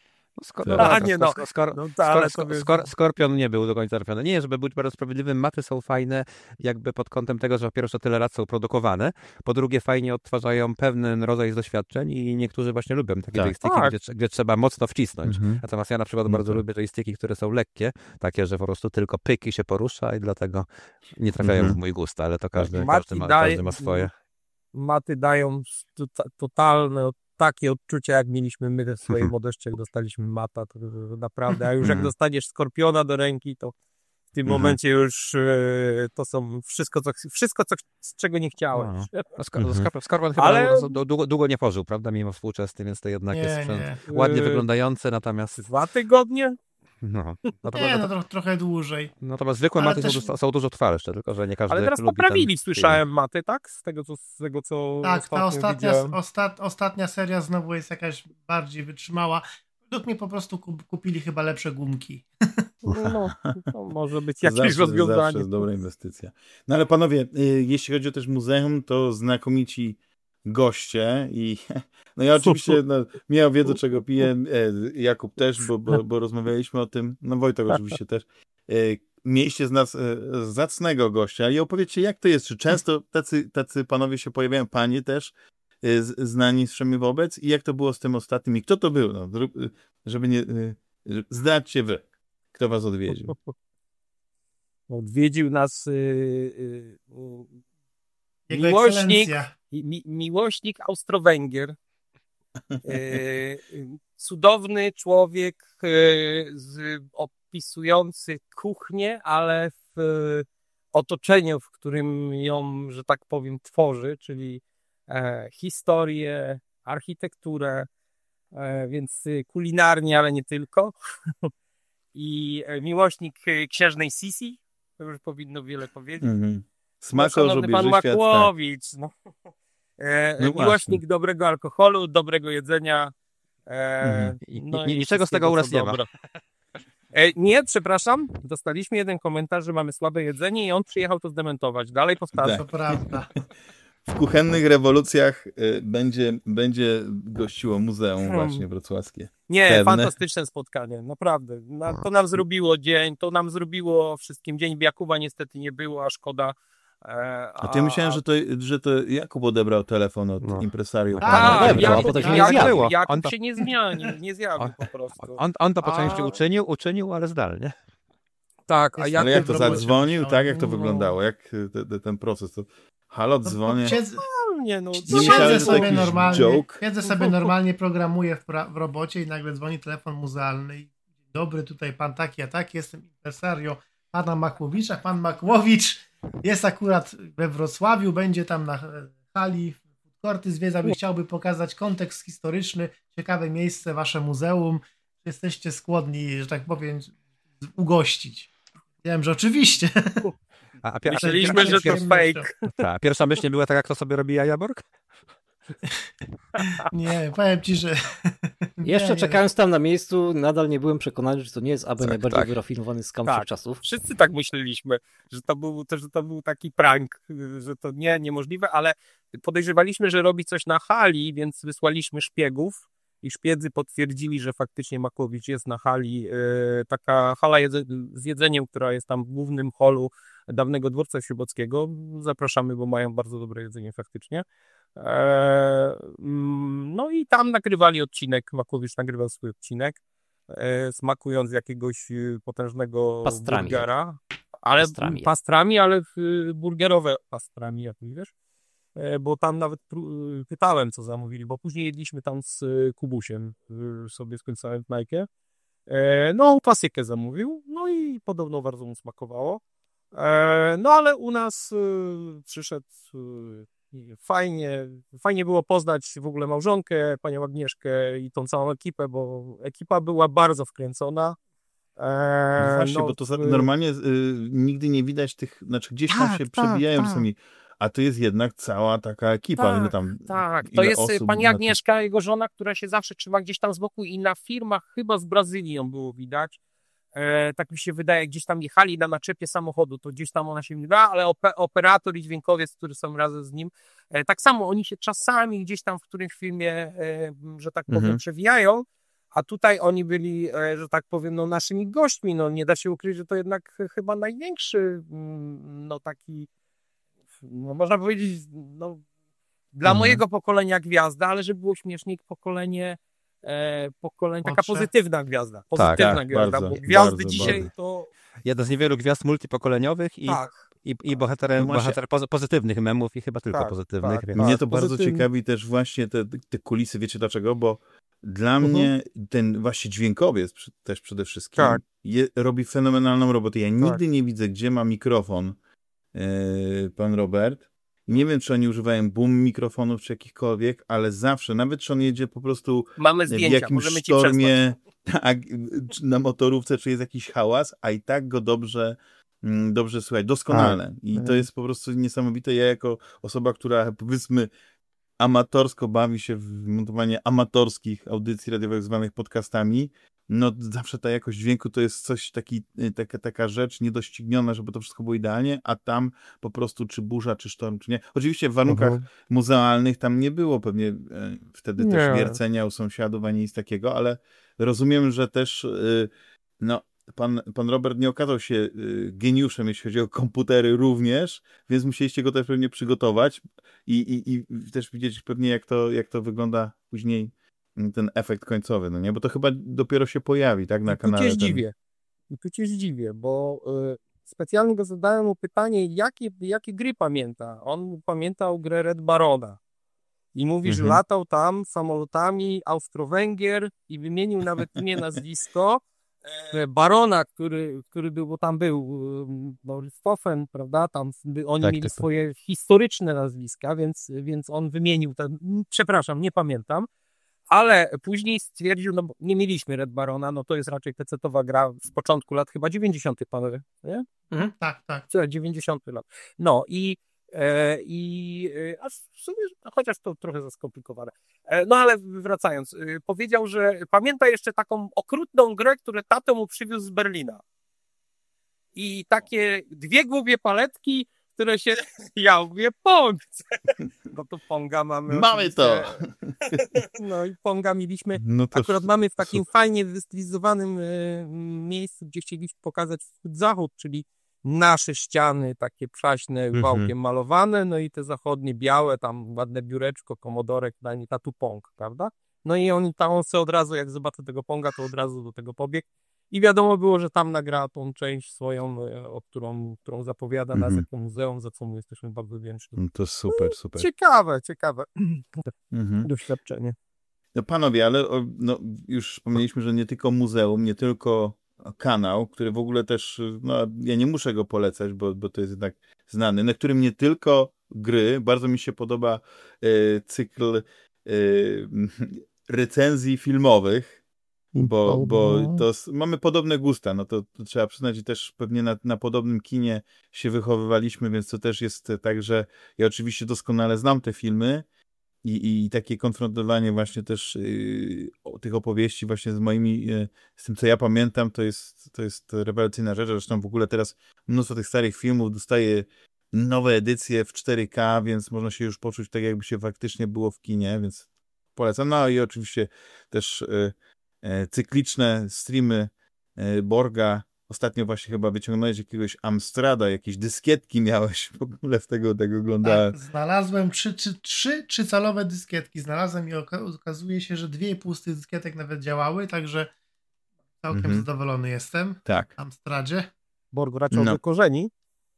Skorpion nie był do końca trafiony. Nie, żeby być bardzo sprawiedliwym, maty są fajne jakby pod kątem tego, że po pierwsze tyle lat są produkowane, po drugie fajnie odtwarzają pewien rodzaj doświadczeń i niektórzy właśnie lubią takie joysticki, gdzie trzeba mocno wcisnąć. Natomiast ja na przykład bardzo lubię joysticki, które są lekkie, takie, że po prostu tylko pyk i się porusza i dlatego nie trafiają w mój gust, ale to każdy ma swoje. Maty dają totalne takie odczucia, jak mieliśmy my w swojej młodości, jak dostaliśmy mata, to naprawdę, a już jak dostaniesz Skorpiona do ręki, to w tym momencie już to są wszystko, z czego nie chciałeś. Skorpion chyba długo nie pożył, prawda, mimo współczesny, więc to jednak jest sprzęt ładnie wyglądający, natomiast... 2 tygodnie? Trochę dłużej. Natomiast zwykłe maty są dużo trwalsze, tylko że nie każdy lubi. Ale teraz poprawili, słyszałem, maty, tak? Z tego, co tak, ta ostatnia seria znowu jest jakaś bardziej wytrzymała. Według mnie po prostu kupili chyba lepsze gumki. No, to może być jakieś rozwiązanie. Zawsze jest dobra inwestycja. No ale panowie, jeśli chodzi o też muzeum, to znakomici goście i no ja oczywiście miał wiedzę, czego piję, Jakub też, bo rozmawialiśmy o tym, no Wojtek oczywiście też. Mieliście z nas zacnego gościa i opowiedzcie, jak to jest, czy często tacy panowie się pojawiają, panie też, znani z wszemi wobec i jak to było z tym ostatnim i kto to był, no, żeby nie zdradźcie wy, kto was odwiedził. Odwiedził nas miłośnik Austro-Węgier. Cudowny człowiek opisujący kuchnię, ale w otoczeniu, w którym ją, że tak powiem, tworzy, czyli historię, architekturę, więc kulinarnie, ale nie tylko. I miłośnik księżnej Sisi, to już powinno wiele powiedzieć. Smakożob pan Makłowicz. Miłośnik dobrego alkoholu, dobrego jedzenia. Niczego z tego u nas nie ma. Nie, przepraszam. Dostaliśmy jeden komentarz, że mamy słabe jedzenie i on przyjechał to zdementować. Dalej powtarzam. To prawda. w kuchennych rewolucjach będzie gościło muzeum właśnie wrocławskie. Nie, Pewne. fantastyczne spotkanie, naprawdę. To nam zrobiło dzień, to nam zrobiło wszystkim dzień. Jakuba niestety nie było, a szkoda. A ty myślałem, że to Jakub odebrał telefon od impresarium. Tak, potem się nie zjawił. Jakub się nie zjawił po prostu. On to po części uczynił, ale zdalnie. Tak, Ale Ale jak to Jakub zadzwonił, tak? Jak to no. wyglądało? Jak ten proces? To halo, dzwonię. Nie, no, Nie myślałem, że to sobie jakiś normalnie, joke. siedzę sobie normalnie, programuję w robocie i nagle dzwoni telefon muzealny. Dzień dobry, tutaj pan taki, a taki, jestem impresario pana Makłowicza. Pan Makłowicz jest akurat we Wrocławiu, będzie tam na hali Korty zwiedzał i chciałby pokazać kontekst historyczny, ciekawe miejsce, wasze muzeum. Jesteście skłonni, że tak powiem, ugościć. Wiem, że oczywiście. Myśleliśmy, że to fake. Tak, pierwsza myśl nie była tak, jak to sobie robi Jaborg? Nie, powiem ci, że... Jeszcze czekając tam na miejscu, nadal nie byłem przekonany, że to nie jest aby Tak, najbardziej tak. wyrafinowany skam Tak. wszechczasów. Wszyscy tak myśleliśmy, że to był taki prank, że to niemożliwe, ale podejrzewaliśmy, że robi coś na hali, więc wysłaliśmy szpiegów i szpiedzy potwierdzili, że faktycznie Makłowicz jest na hali. Taka hala z jedzeniem, która jest tam w głównym holu dawnego dworca Ślubockiego. Zapraszamy, bo mają bardzo dobre jedzenie faktycznie. No i tam nagrywali odcinek, Makłowicz nagrywał swój odcinek, smakując jakiegoś potężnego Pastrami. burgera. Ale pastrami, ale burgerowe pastrami, jak wiesz. Bo tam nawet pytałem, co zamówili, bo później jedliśmy tam z Kubusiem, sobie skończyłem knajpkę. No, klasykę zamówił, no i podobno bardzo mu smakowało. No, ale u nas przyszedł fajnie było poznać w ogóle małżonkę, panią Agnieszkę i tą całą ekipę, bo ekipa była bardzo wkręcona. No właśnie, bo to normalnie nigdy nie widać tych, znaczy gdzieś tam się przebijają czasami. A to jest jednak cała taka ekipa. To jest pani Agnieszka, jego żona, która się zawsze trzyma gdzieś tam z boku i na filmach chyba z Brazylii ją było widać. Tak mi się wydaje, gdzieś tam jechali na naczepie samochodu, to gdzieś tam ona się widywała, ale operator i dźwiękowiec, którzy są razem z nim, tak samo oni się czasami gdzieś tam w którymś filmie, że tak powiem, przewijają, a tutaj oni byli, że tak powiem, no naszymi gośćmi, no nie da się ukryć, że to jednak chyba największy, no taki, no można powiedzieć, no dla mojego pokolenia gwiazda, ale żeby było śmieszniej, pokolenie, taka pozytywna gwiazda. Pozytywna gwiazda, bardzo, bo gwiazdy bardzo, dzisiaj bardzo. to... Jedna z niewielu gwiazd multipokoleniowych i bohater pozytywnych memów i chyba tylko pozytywnych. Więc... Mnie to bardzo ciekawi też właśnie te kulisy, wiecie dlaczego? Bo dla mnie ten właśnie dźwiękowiec też przede wszystkim robi fenomenalną robotę. Ja nigdy nie widzę, gdzie ma mikrofon pan Robert. Nie wiem, czy oni używają boom mikrofonów, czy jakichkolwiek, ale zawsze, nawet czy on jedzie po prostu Mamy zdjęcia, w jakimś możemy ci sztormie, tak, na motorówce, czy jest jakiś hałas, a i tak go dobrze słychać, doskonale. I to jest po prostu niesamowite. Ja jako osoba, która powiedzmy amatorsko bawi się w montowanie amatorskich audycji radiowych zwanych podcastami, no zawsze ta jakość dźwięku to jest coś taka rzecz niedościgniona, żeby to wszystko było idealnie, a tam po prostu czy burza, czy sztorm, czy nie. Oczywiście w warunkach muzealnych tam nie było pewnie wtedy też wiercenia u sąsiadów, ani nic takiego, ale rozumiem, że też no pan Robert nie okazał się geniuszem, jeśli chodzi o komputery również, więc musieliście go też pewnie przygotować i też widzieć pewnie jak to wygląda później ten efekt końcowy, no nie? Bo to chyba dopiero się pojawi, tak, na kanale. Tu cię zdziwię, bo specjalnie go zadałem mu pytanie, jakie gry pamięta. On pamiętał grę Red Barona i mówi, że latał tam samolotami Austro-Węgier i wymienił nawet imię, nazwisko Barona, który był, bo tam był Richthofen, prawda, tam oni mieli swoje historyczne nazwiska, więc on wymienił przepraszam, nie pamiętam. Ale później stwierdził, no bo nie mieliśmy Red Barona, no to jest raczej PC-towa gra z początku lat, chyba 90. panowie, nie? Tak. 90 lat. No a w sumie, chociaż to trochę za skomplikowane. No ale wracając, powiedział, że pamięta jeszcze taką okrutną grę, którą tato mu przywiózł z Berlina. I takie 2 głupie paletki, które się, ja mówię, punkt. No to Ponga mamy. Mamy to! No i Ponga mieliśmy. No to Akurat mamy w takim fajnie wystylizowanym miejscu, gdzie chcieliśmy pokazać wschód-zachód, czyli nasze ściany takie przaśne, wałkiem malowane, no i te zachodnie białe, tam ładne biureczko, komodorek, ta tu Pong, prawda? No i on se od razu, jak zobaczył tego Ponga, to od razu do tego pobiegł. I wiadomo było, że tam nagra tą część swoją, którą zapowiada nas jako muzeum, za co mu jesteśmy bardzo wdzięczni. No to super. Ciekawe doświadczenie. No panowie, ale no, już wspomnieliśmy, że nie tylko muzeum, nie tylko kanał, który w ogóle też, no ja nie muszę go polecać, bo to jest jednak znany, na którym nie tylko gry, bardzo mi się podoba cykl recenzji filmowych, bo mamy podobne gusta, no to trzeba przyznać i też pewnie na podobnym kinie się wychowywaliśmy, więc to też jest tak, że ja oczywiście doskonale znam te filmy i takie konfrontowanie właśnie też tych opowieści właśnie z tym, co ja pamiętam, to jest rewelacyjna rzecz, zresztą w ogóle teraz mnóstwo tych starych filmów dostaje nowe edycje w 4K, więc można się już poczuć tak, jakby się faktycznie było w kinie, więc polecam. No i oczywiście też cykliczne streamy Borga. Ostatnio właśnie chyba wyciągnąłeś jakiegoś Amstrada, jakieś dyskietki miałeś, w ogóle tego oglądałem. Tak, znalazłem 3-calowe dyskietki. Znalazłem i okazuje się, że 2,5 z tych dyskietek nawet działały, także całkiem zadowolony jestem. Tak. Amstradzie. Borg raczej do korzeni.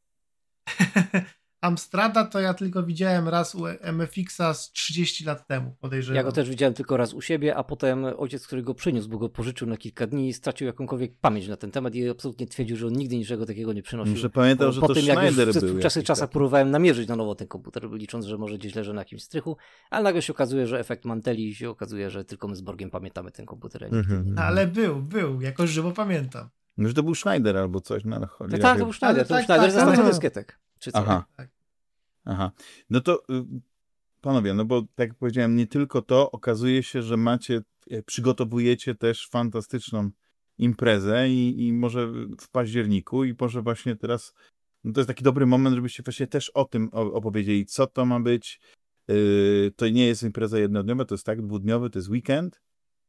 Amstrada to ja tylko widziałem raz u MFX-a z 30 lat temu, podejrzewam. Ja go też widziałem tylko raz u siebie, a potem ojciec, który go przyniósł, bo go pożyczył na kilka dni, stracił jakąkolwiek pamięć na ten temat i absolutnie twierdził, że on nigdy niczego takiego nie przynosił. Muszę pamiętać, że to potem, Schneider jak był. W czasach próbowałem namierzyć na nowo ten komputer, licząc, że może gdzieś leży na jakimś strychu, ale nagle się okazuje, że efekt Manteli i się okazuje, że tylko my z Borgiem pamiętamy ten komputer. Ale był, jakoś żywo pamiętam. No, że to był Schneider albo coś. No, tak, to był Schneider, ze stacją dyskietek. Czy co? Aha. No to panowie, no bo tak jak powiedziałem, nie tylko to, okazuje się, że przygotowujecie też fantastyczną imprezę i może w październiku i może właśnie teraz, no to jest taki dobry moment, żebyście właśnie też o tym opowiedzieli, co to ma być. To nie jest impreza jednodniowa, to jest tak, dwudniowy, to jest weekend.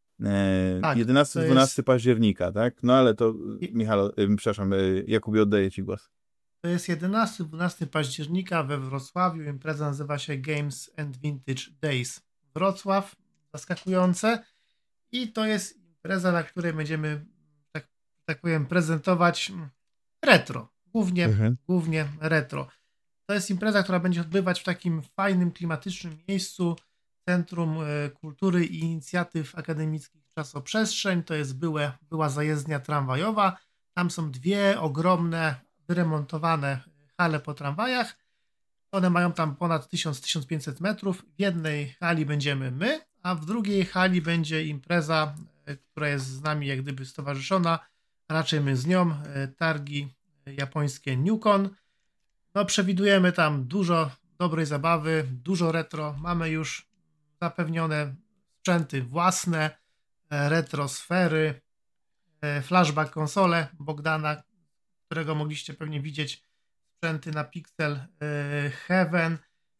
11-12 października, tak? No ale to, Michał, przepraszam, Jakubie, oddaję ci głos. To jest 11-12 października we Wrocławiu. Impreza nazywa się Games and Vintage Days Wrocław. Zaskakujące. I to jest impreza, na której będziemy, tak powiem, prezentować retro. Głównie retro. To jest impreza, która będzie odbywać w takim fajnym, klimatycznym miejscu. Centrum Kultury i Inicjatyw Akademickich Czasoprzestrzeń. To jest była zajezdnia tramwajowa. Tam są dwie ogromne, wyremontowane hale po tramwajach. One mają tam ponad 1000-1500 metrów. W jednej hali będziemy my, a w drugiej hali będzie impreza, która jest z nami jak gdyby stowarzyszona, raczej my z nią, targi japońskie Newcon. No, przewidujemy tam dużo dobrej zabawy, dużo retro. Mamy już zapewnione sprzęty własne, retro sfery, flashback konsole Bogdana, którego mogliście pewnie widzieć, sprzęty na Pixel Heaven.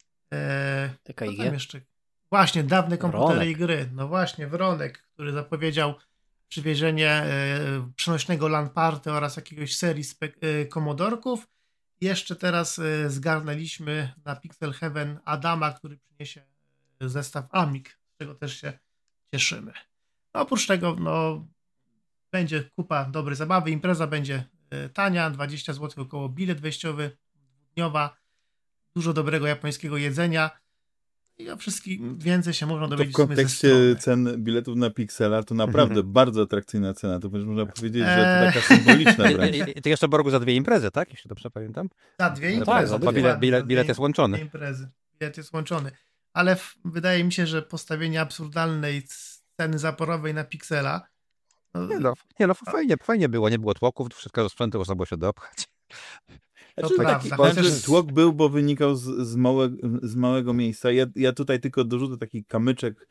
TKIG? Tam jeszcze? Właśnie, dawne komputery Wronek. i gry. No właśnie, Wronek, który zapowiedział przywiezienie przenośnego LAN party oraz jakiegoś serii komodorków. Jeszcze teraz zgarnęliśmy na Pixel Heaven Adama, który przyniesie zestaw Amig, z czego też się cieszymy. No, oprócz tego będzie kupa dobrej zabawy. Impreza będzie tania, 20 zł około bilet wejściowy, dwudniowa, dużo dobrego japońskiego jedzenia i o wszystkim więcej się można dowiedzieć. To w kontekście cen biletów na Pixela to naprawdę bardzo atrakcyjna cena. To można powiedzieć, że to taka symboliczna wręcz. Ty jeszcze, Borgu, za 2 imprezy, tak? Jeśli dobrze pamiętam? Za 2 imprezy. Tak, bilet jest łączony. Bilet jest łączony. Ale wydaje mi się, że postawienie absurdalnej ceny zaporowej na Pixela Fajnie było, nie było tłoków, wszystkiego sprzętu można było się dopchać. Tłok był, bo wynikał z małego miejsca. Ja tutaj tylko dorzucę taki kamyczek,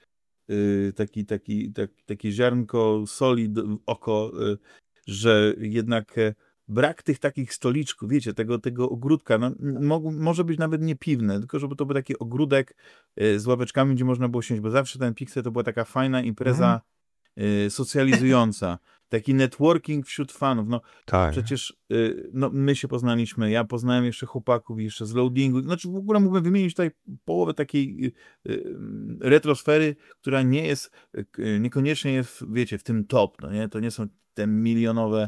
takie ziarnko soli w oko, że jednak brak tych takich stoliczków, wiecie, tego ogródka, no, może być nawet nie piwne, tylko żeby to był taki ogródek z ławeczkami, gdzie można było siąść, bo zawsze ten Pixel to była taka fajna impreza socjalizująca, taki networking wśród fanów. No, Tak. przecież no, my się poznaliśmy, ja poznałem jeszcze chłopaków jeszcze z loadingu, znaczy w ogóle mógłbym wymienić tutaj połowę takiej retrosfery, która nie jest, niekoniecznie jest, wiecie, w tym top, no nie? To nie są te milionowe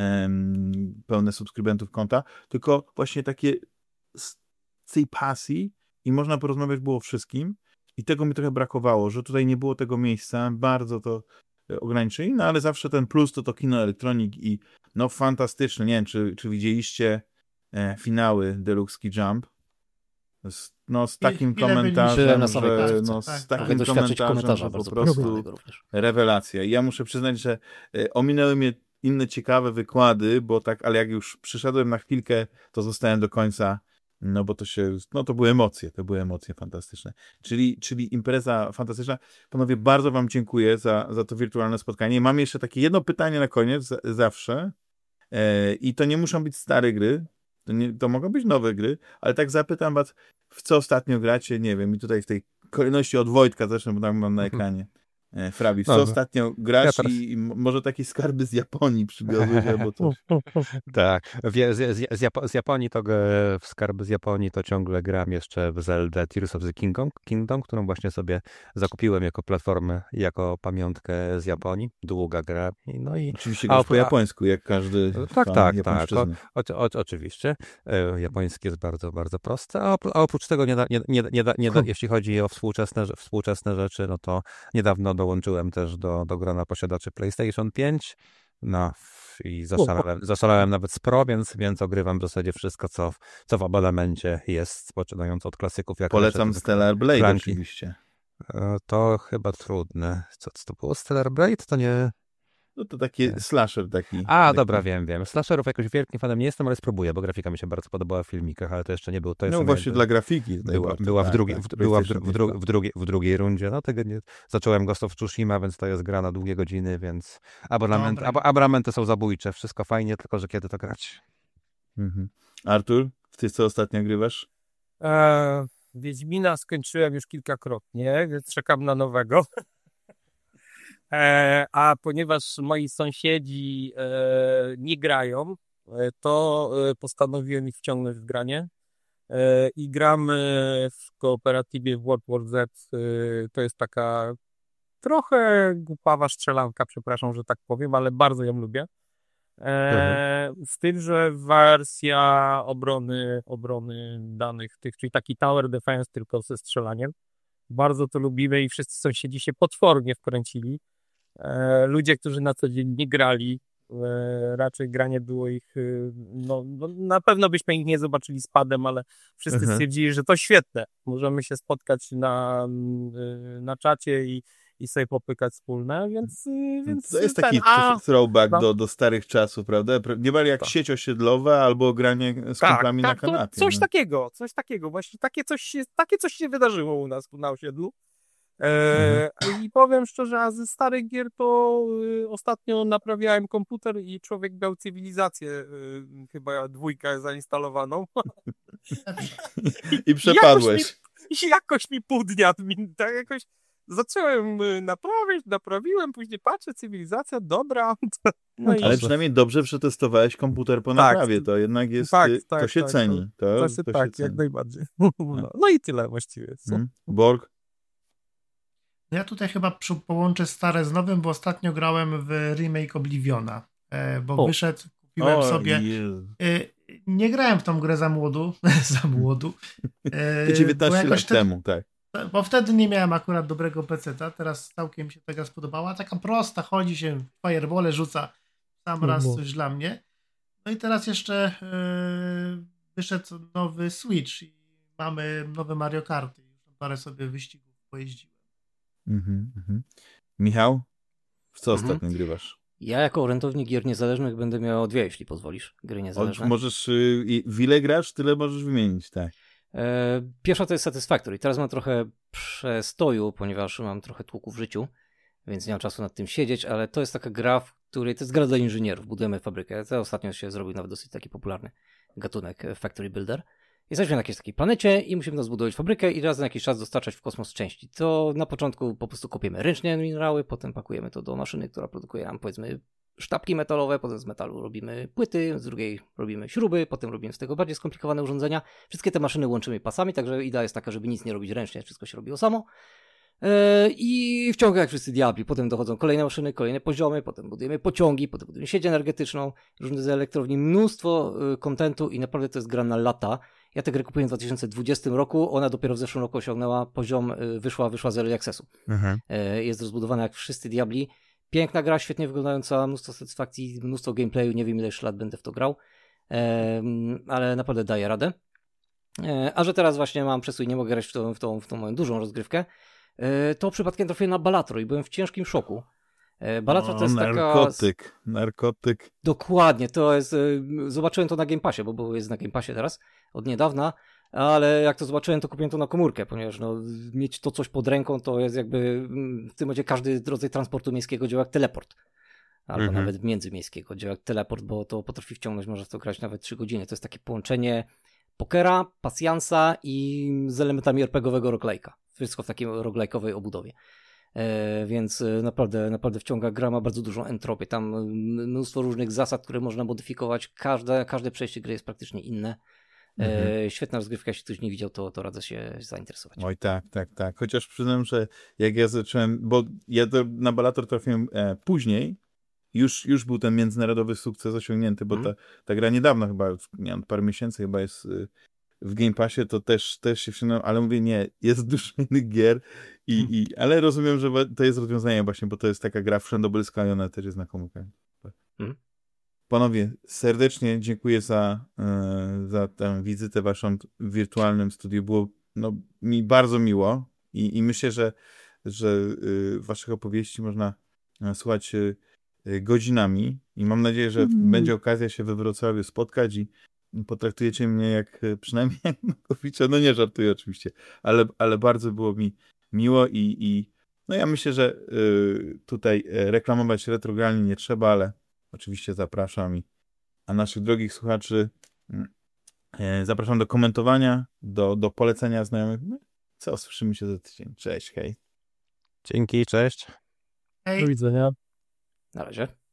pełne subskrybentów konta, tylko właśnie takie z tej pasji i można porozmawiać było o wszystkim i tego mi trochę brakowało, że tutaj nie było tego miejsca, bardzo to ograniczyli, no ale zawsze ten plus to kino Electronic i no fantastyczne, nie wiem, czy widzieliście finały Deluxe Ski Jump z takim komentarzem, że no, z takim komentarzem, że po prostu rewelacja. I ja muszę przyznać, że ominęły mnie inne ciekawe wykłady, bo tak, ale jak już przyszedłem na chwilkę, to zostałem do końca, no bo to były emocje fantastyczne. Czyli impreza fantastyczna. Panowie, bardzo wam dziękuję za to wirtualne spotkanie. Mam jeszcze takie jedno pytanie na koniec, zawsze, i to nie muszą być stare gry, to mogą być nowe gry, ale tak zapytam was, w co ostatnio gracie, nie wiem, i tutaj w tej kolejności od Wojtka zresztą, bo tam mam na ekranie. Frabi, co ostatnio grasz i może takie skarby z Japonii przywiozłeś albo coś? Tak, z Japonii to w skarby z Japonii to ciągle gram jeszcze w Zelda Tears of the Kingdom, którą właśnie sobie zakupiłem jako platformę, jako pamiątkę z Japonii. Długa gra. No i oczywiście grasz po japońsku, jak każdy tak, oczywiście. Japoński jest bardzo, bardzo prosty, a oprócz tego jeśli chodzi o współczesne rzeczy, no to niedawno dołączyłem też do grona posiadaczy PlayStation 5, no i zaszalałem nawet z Pro, więc ogrywam w zasadzie wszystko, co w abonamencie jest, poczynając od klasyków. Jak polecam Stellar Blade oczywiście. To chyba trudne. Co to było? Stellar Blade? To nie... No to taki slasher taki. Dobra, wiem. Slasherów jakoś wielkim fanem nie jestem, ale spróbuję, bo grafika mi się bardzo podobała w filmikach, ale to jeszcze nie był. To no właśnie dla grafiki. Była w drugiej rundzie. No tego nie... Zacząłem Ghost of Tsushima, więc to jest gra na długie godziny, więc abonamenty są zabójcze. Wszystko fajnie, tylko że kiedy to grać. Artur, ty co ostatnio grywasz? Wiedźmina skończyłem już kilkakrotnie, więc czekam na nowego. A ponieważ moi sąsiedzi nie grają, to postanowiłem ich wciągnąć w granie i gramy w kooperatywie w World War Z. To jest taka trochę głupawa strzelanka, przepraszam, że tak powiem, ale bardzo ją lubię. Z tym, że wersja obrony danych, czyli taki Tower Defense tylko ze strzelaniem. Bardzo to lubimy i wszyscy sąsiedzi się potwornie wkręcili. Ludzie, którzy na co dzień nie grali, raczej granie było ich, no na pewno byśmy ich nie zobaczyli z padem, ale wszyscy stwierdzili, że to świetne. Możemy się spotkać na czacie i sobie popykać wspólne, więc to jest taki throwback do starych czasów, prawda? Nie bardziej jak sieć osiedlowa albo granie z kumplami na kanapie. Coś takiego, właśnie takie coś się wydarzyło u nas na osiedlu. I powiem szczerze, a ze starych gier to ostatnio naprawiałem komputer i człowiek miał Cywilizację, chyba 2 zainstalowaną. I przepadłeś. Jakoś mi pół dnia, tak jakoś zacząłem naprawiłem, później patrzę, Cywilizacja, dobra. No ale przynajmniej dobrze przetestowałeś komputer po naprawie, to jednak jest, to się ceni. To się ceni. Jak najbardziej. No i tyle właściwie. Borg? Ja tutaj chyba połączę stare z nowym, bo ostatnio grałem w remake Obliviona, bo wyszedł, kupiłem sobie... Nie grałem w tą grę za młodu. 19 lat temu, tak. Bo wtedy nie miałem akurat dobrego peceta, teraz całkiem się taka spodobała. Taka prosta, chodzi się, firebole rzuca, sam raz coś dla mnie. No i teraz jeszcze wyszedł nowy Switch i mamy nowe Mario Karty. Już parę sobie wyścigów pojeździłem. Michał, w co ostatnio grywasz? Ja jako orędownik gier niezależnych będę miał 2, jeśli pozwolisz, gry niezależne. Możesz, w ile grasz, tyle możesz wymienić, tak. Pierwsza to jest Satisfactory. Teraz mam trochę przestoju, ponieważ mam trochę tłuku w życiu, więc nie mam czasu nad tym siedzieć, ale to jest taka gra, w który to jest gra dla inżynierów. Budujemy fabrykę. To ostatnio się zrobił nawet dosyć taki popularny gatunek Factory Builder. Jesteśmy na jakiejś takiej planecie i musimy zbudować fabrykę i raz na jakiś czas dostarczać w kosmos części. To na początku po prostu kopiemy ręcznie minerały, potem pakujemy to do maszyny, która produkuje nam, powiedzmy, sztabki metalowe, potem z metalu robimy płyty, z drugiej robimy śruby, potem robimy z tego bardziej skomplikowane urządzenia. Wszystkie te maszyny łączymy pasami, także idea jest taka, żeby nic nie robić ręcznie, wszystko się robiło samo. I wciąga jak wszyscy diabli. Potem dochodzą kolejne maszyny, kolejne poziomy, potem budujemy pociągi, potem budujemy sieć energetyczną, różne z elektrowni, mnóstwo kontentu i naprawdę to jest gra na lata. Ja tę grę kupiłem w 2020 roku, ona dopiero w zeszłym roku osiągnęła poziom, wyszła z Early Accessu. Jest rozbudowana jak wszyscy diabli. Piękna gra, świetnie wyglądająca, mnóstwo satysfakcji, mnóstwo gameplayu, nie wiem ile jeszcze lat będę w to grał, ale naprawdę daje radę. A że teraz właśnie mam przestój, nie mogę grać w tą moją dużą rozgrywkę, to przypadkiem trafiłem na Balatro i byłem w ciężkim szoku. Balatro to jest narkotyk. Dokładnie, to jest, zobaczyłem to na Game Passie, bo jest na Game Passie teraz, od niedawna, ale jak to zobaczyłem, to kupiłem to na komórkę, ponieważ mieć to coś pod ręką to jest jakby, w tym momencie każdy rodzaj transportu miejskiego działa jak teleport. Albo nawet międzymiejskiego działa jak teleport, bo to potrafi wciągnąć, można w to grać nawet 3 godziny. To jest takie połączenie pokera, pasjansa i z elementami RPGowego roguelike'a. Wszystko w takiej roguelike'owej obudowie. Więc naprawdę wciąga. Gra ma bardzo dużą entropię. Tam mnóstwo różnych zasad, które można modyfikować. Każde przejście gry jest praktycznie inne. Świetna rozgrywka, jeśli ktoś nie widział, to radzę się zainteresować. Oj tak. Chociaż przyznam, że jak ja zacząłem, bo ja na Balatro trafiłem później, już był ten międzynarodowy sukces osiągnięty, bo ta gra niedawno chyba, nie wiem, parę miesięcy chyba jest w Game Passie, to też się wsiągnąłem, ale mówię, nie, jest dużo innych gier, ale rozumiem, że to jest rozwiązanie właśnie, bo to jest taka gra wszędobylska i ona też jest na komórkach. Panowie, serdecznie dziękuję za tę wizytę waszą w wirtualnym studiu. Było mi bardzo miło i myślę, że waszych opowieści można słuchać godzinami i mam nadzieję, że będzie okazja się we Wrocławiu spotkać i potraktujecie mnie jak przynajmniej jak Makowicza. No nie żartuję oczywiście, ale bardzo było mi miło i ja myślę, że tutaj reklamować Retrogralnie nie trzeba, ale oczywiście zapraszam a naszych drogich słuchaczy zapraszam do komentowania, do polecenia znajomych. Co, słyszymy się za tydzień. Cześć, hej. Dzięki, cześć. Hej. Do widzenia. Na razie.